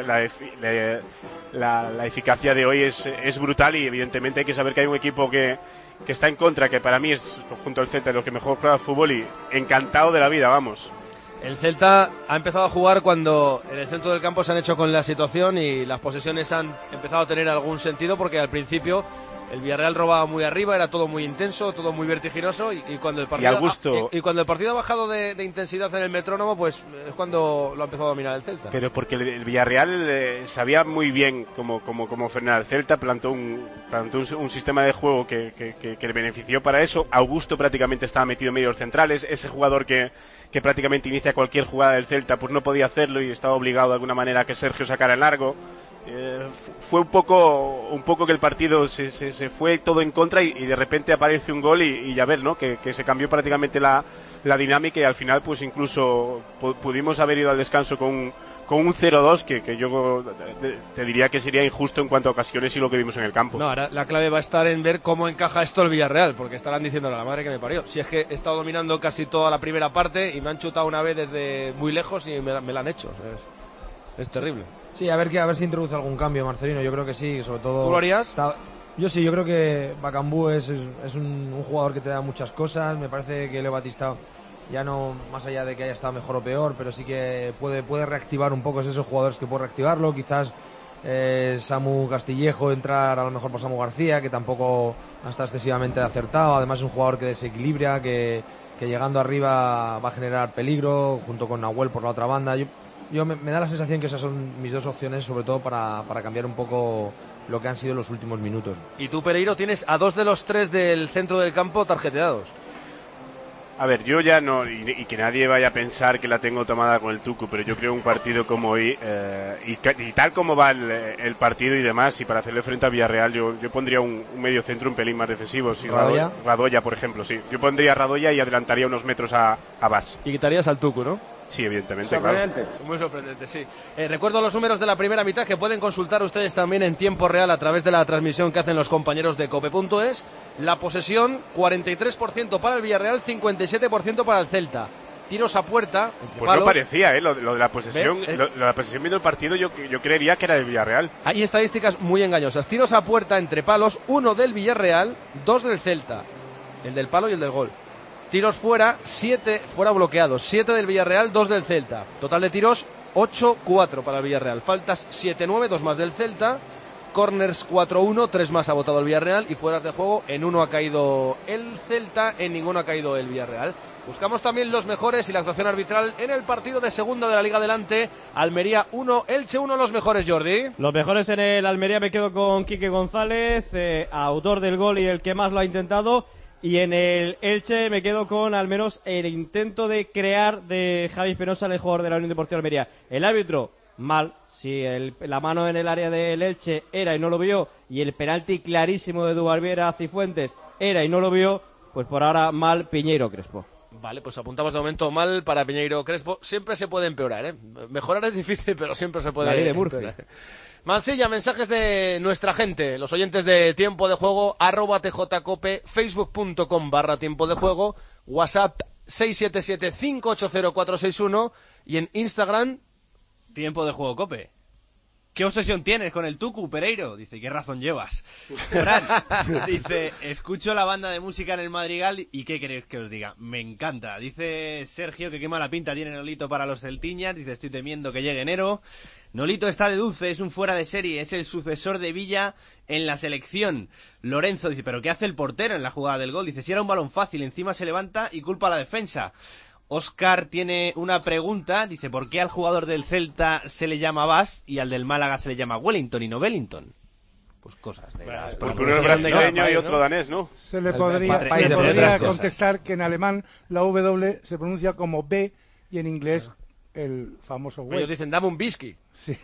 la eficacia de hoy es brutal, y evidentemente hay que saber que hay un equipo que está en contra, que para mí es, junto al Celta, lo que mejor juega al fútbol, y encantado de la vida, vamos. El Celta ha empezado a jugar cuando en el centro del campo se han hecho con la situación y las posesiones han empezado a tener algún sentido, porque al principio El Villarreal robaba muy arriba, era todo muy intenso, todo muy vertiginoso, y cuando el partido cuando el partido ha bajado de intensidad en el metrónomo, pues es cuando lo ha empezado a dominar el Celta. Pero porque el Villarreal sabía muy bien cómo frenar al Celta, plantó un sistema de juego que le benefició para eso. Augusto prácticamente estaba metido en medios centrales, ese jugador que prácticamente inicia cualquier jugada del Celta, pues no podía hacerlo y estaba obligado de alguna manera a que Sergio sacara el largo. Fue un poco que el partido se fue todo en contra y de repente aparece un gol y ya ver, ¿no? Que se cambió prácticamente la dinámica y al final pues incluso pudimos haber ido al descanso con un 0-2 que yo te diría que sería injusto en cuanto a ocasiones y lo que vimos en el campo. No, ahora la clave va a estar en ver cómo encaja esto el Villarreal, porque estarán diciéndole a la madre que me parió. Si es que he estado dominando casi toda la primera parte y me han chutado una vez desde muy lejos y me la han hecho. O sea, es terrible. Sí, a ver si introduce algún cambio, Marcelino. Yo creo que sí, sobre todo. ¿Tú lo harías? Yo sí, yo creo que Bakambu es un jugador que te da muchas cosas. Me parece que Leo Batista, ya no más allá de que haya estado mejor o peor, pero sí que puede reactivar un poco, es esos jugadores que puede reactivarlo. Quizás Samu Castillejo entrar a lo mejor por Samu García, que tampoco ha estado excesivamente acertado. Además es un jugador que desequilibra, que llegando arriba va a generar peligro, junto con Nahuel por la otra banda. Yo me da la sensación que esas son mis dos opciones, sobre todo para cambiar un poco lo que han sido los últimos minutos. Y tú, Pereiro, tienes a 2 de los 3 del centro del campo tarjeteados. A ver, yo ya no, y que nadie vaya a pensar que la tengo tomada con el Tucu, pero yo creo un partido como hoy, y tal como va el partido y demás, y para hacerle frente a Villarreal, yo pondría un medio centro un pelín más defensivo. Si Radoya, por ejemplo, sí. Yo pondría a Radoya y adelantaría unos metros a Bas. Y quitarías al Tucu, ¿no? Sí, evidentemente, claro. Muy sorprendente, sí. Recuerdo los números de la primera mitad que pueden consultar ustedes también en tiempo real a través de la transmisión que hacen los compañeros de Cope.es. La posesión, 43% para el Villarreal, 57% para el Celta. Tiros a puerta. Pues palos. No parecía, lo de la posesión. La posesión viendo el partido yo creería que era del Villarreal. Hay estadísticas muy engañosas. Tiros a puerta entre palos, 1 del Villarreal, 2 del Celta. El del palo y el del gol. Tiros fuera, 7 fuera bloqueados, 7 del Villarreal, 2 del Celta. Total de tiros, 8-4 para el Villarreal. Faltas 7-9, 2 más del Celta. Corners 4-1, 3 más ha votado el Villarreal. Y fueras de juego, en 1 ha caído el Celta, en ninguno ha caído el Villarreal. Buscamos también los mejores y la actuación arbitral en el partido de segunda de la Liga Adelante. Almería 1, Elche 1, los mejores, Jordi. Los mejores en el Almería me quedo con Quique González, autor del gol y el que más lo ha intentado. Y en el Elche me quedo con al menos el intento de crear de Javi Penosa, el jugador de la Unión Deportiva Almería. El árbitro, mal. Si la mano en el área del Elche era y no lo vio, y el penalti clarísimo de Dubarbiera a Cifuentes era y no lo vio, pues por ahora mal Piñeiro Crespo. Vale, pues apuntamos de momento mal para Piñeiro Crespo. Siempre se puede empeorar, ¿eh? Mejorar es difícil, pero siempre se puede la ley de Murphy. empeorar. Mansilla, mensajes de nuestra gente, los oyentes de Tiempo de Juego, @tjcope, facebook.com/tiempo de juego, WhatsApp 677-580-461 y en Instagram Tiempo de Juego Cope. ¿Qué obsesión tienes con el Tucu, Pereiro? Dice, ¿qué razón llevas? Fran dice, escucho la banda de música en el Madrigal y ¿qué queréis que os diga? Me encanta. Dice Sergio que qué mala pinta tiene Nolito para los celtiñas. Dice, estoy temiendo que llegue enero. Nolito está de dulce, es un fuera de serie, es el sucesor de Villa en la selección. Lorenzo dice, ¿pero qué hace el portero en la jugada del gol? Dice, si era un balón fácil, encima se levanta y culpa a la defensa. Oscar tiene una pregunta, dice, ¿por qué al jugador del Celta se le llama Bas y al del Málaga se le llama Wellington y no Bellington? Pues cosas de las... Porque uno es brasileño y otro danés, ¿no? Se le podría contestar que en alemán la W se pronuncia como B y en inglés el famoso Ellos dicen, dame un whisky. Sí.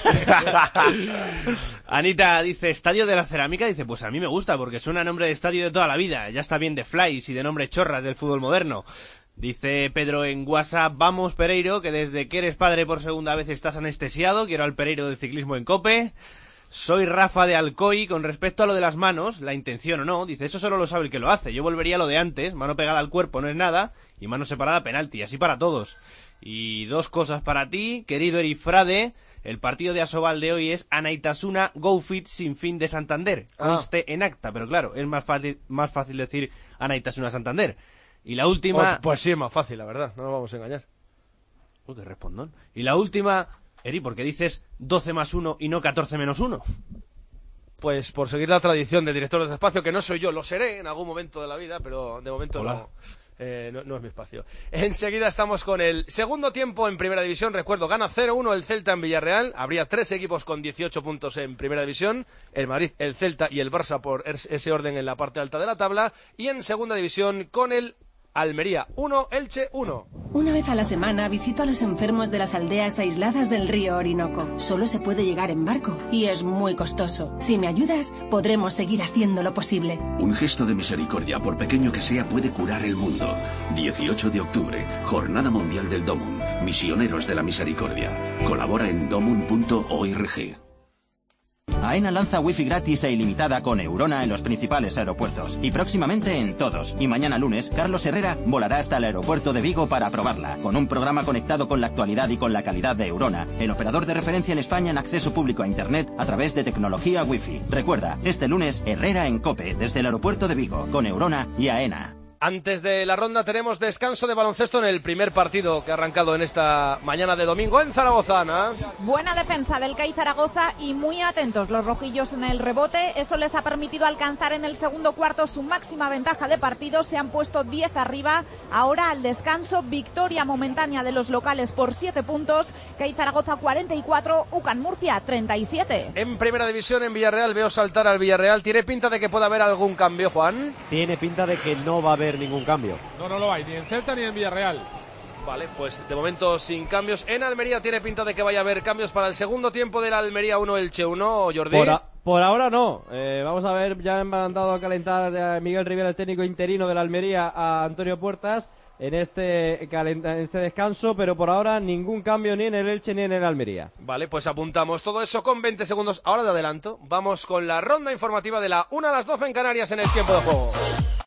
Anita dice, Estadio de la Cerámica, dice, pues a mí me gusta porque suena a nombre de estadio de toda la vida, ya está bien de flies y de nombre chorras del fútbol moderno. Dice Pedro en WhatsApp, vamos Pereiro, que desde que eres padre por segunda vez estás anestesiado, quiero al Pereiro del ciclismo en Cope. Soy Rafa de Alcoy, con respecto a lo de las manos, la intención o no, dice, eso solo lo sabe el que lo hace, yo volvería a lo de antes, mano pegada al cuerpo no es nada, y mano separada penalti, así para todos. Y 2 cosas para ti, querido Erifrade, el partido de Asobal de hoy es Anaitasuna Go Fit sin fin de Santander, conste en acta, pero claro, es más fácil decir Anaitasuna Santander. Y la última... pues sí, es más fácil, la verdad, no nos vamos a engañar. Qué respondón. Y la última, Eri, ¿por qué dices 12 más 1 y no 14 menos 1? Pues por seguir la tradición del director de este espacio, que no soy yo, lo seré en algún momento de la vida, pero de momento no es mi espacio. Enseguida estamos con el segundo tiempo en Primera División. Recuerdo, gana 0-1 el Celta en Villarreal. Habría 3 equipos con 18 puntos en Primera División: el Madrid, el Celta y el Barça, por ese orden en la parte alta de la tabla. Y en Segunda División con el Almería 1, Elche 1. Una vez a la semana visito a los enfermos de las aldeas aisladas del río Orinoco. Solo se puede llegar en barco y es muy costoso. Si me ayudas, podremos seguir haciendo lo posible. Un gesto de misericordia, por pequeño que sea, puede curar el mundo. 18 de octubre, Jornada Mundial del Domun. Misioneros de la Misericordia. Colabora en domun.org. AENA lanza wifi gratis e ilimitada con Eurona en los principales aeropuertos y próximamente en todos. Y mañana lunes, Carlos Herrera volará hasta el aeropuerto de Vigo para probarla. Con un programa conectado con la actualidad y con la calidad de Eurona, el operador de referencia en España en acceso público a Internet a través de tecnología wifi. Recuerda, este lunes, Herrera en COPE, desde el aeropuerto de Vigo, con Eurona y AENA. Antes de la ronda tenemos descanso de baloncesto en el primer partido que ha arrancado en esta mañana de domingo en Zaragoza, Ana. Buena defensa del CAI Zaragoza y muy atentos los rojillos en el rebote. Eso les ha permitido alcanzar en el segundo cuarto su máxima ventaja de partido. Se han puesto 10 arriba. Ahora al descanso, victoria momentánea de los locales por 7 puntos. CAI Zaragoza 44, UCAN Murcia 37. En Primera División en Villarreal veo saltar al Villarreal. ¿Tiene pinta de que pueda haber algún cambio, Juan? Tiene pinta de que no va a haber ningún cambio. No lo hay, ni en Celta ni en Villarreal. Vale, pues de momento sin cambios. En Almería tiene pinta de que vaya a haber cambios para el segundo tiempo del Almería 1, Elche 1, Jordi. Por ahora no. Vamos a ver, ya han mandado a calentar a Miguel Rivera, el técnico interino del Almería, a Antonio Puertas en este descanso, pero por ahora ningún cambio ni en el Elche ni en el Almería. Vale, pues apuntamos todo eso con 20 segundos ahora de adelanto. Vamos con la ronda informativa de la 1 a las 12 en Canarias en el tiempo de juego.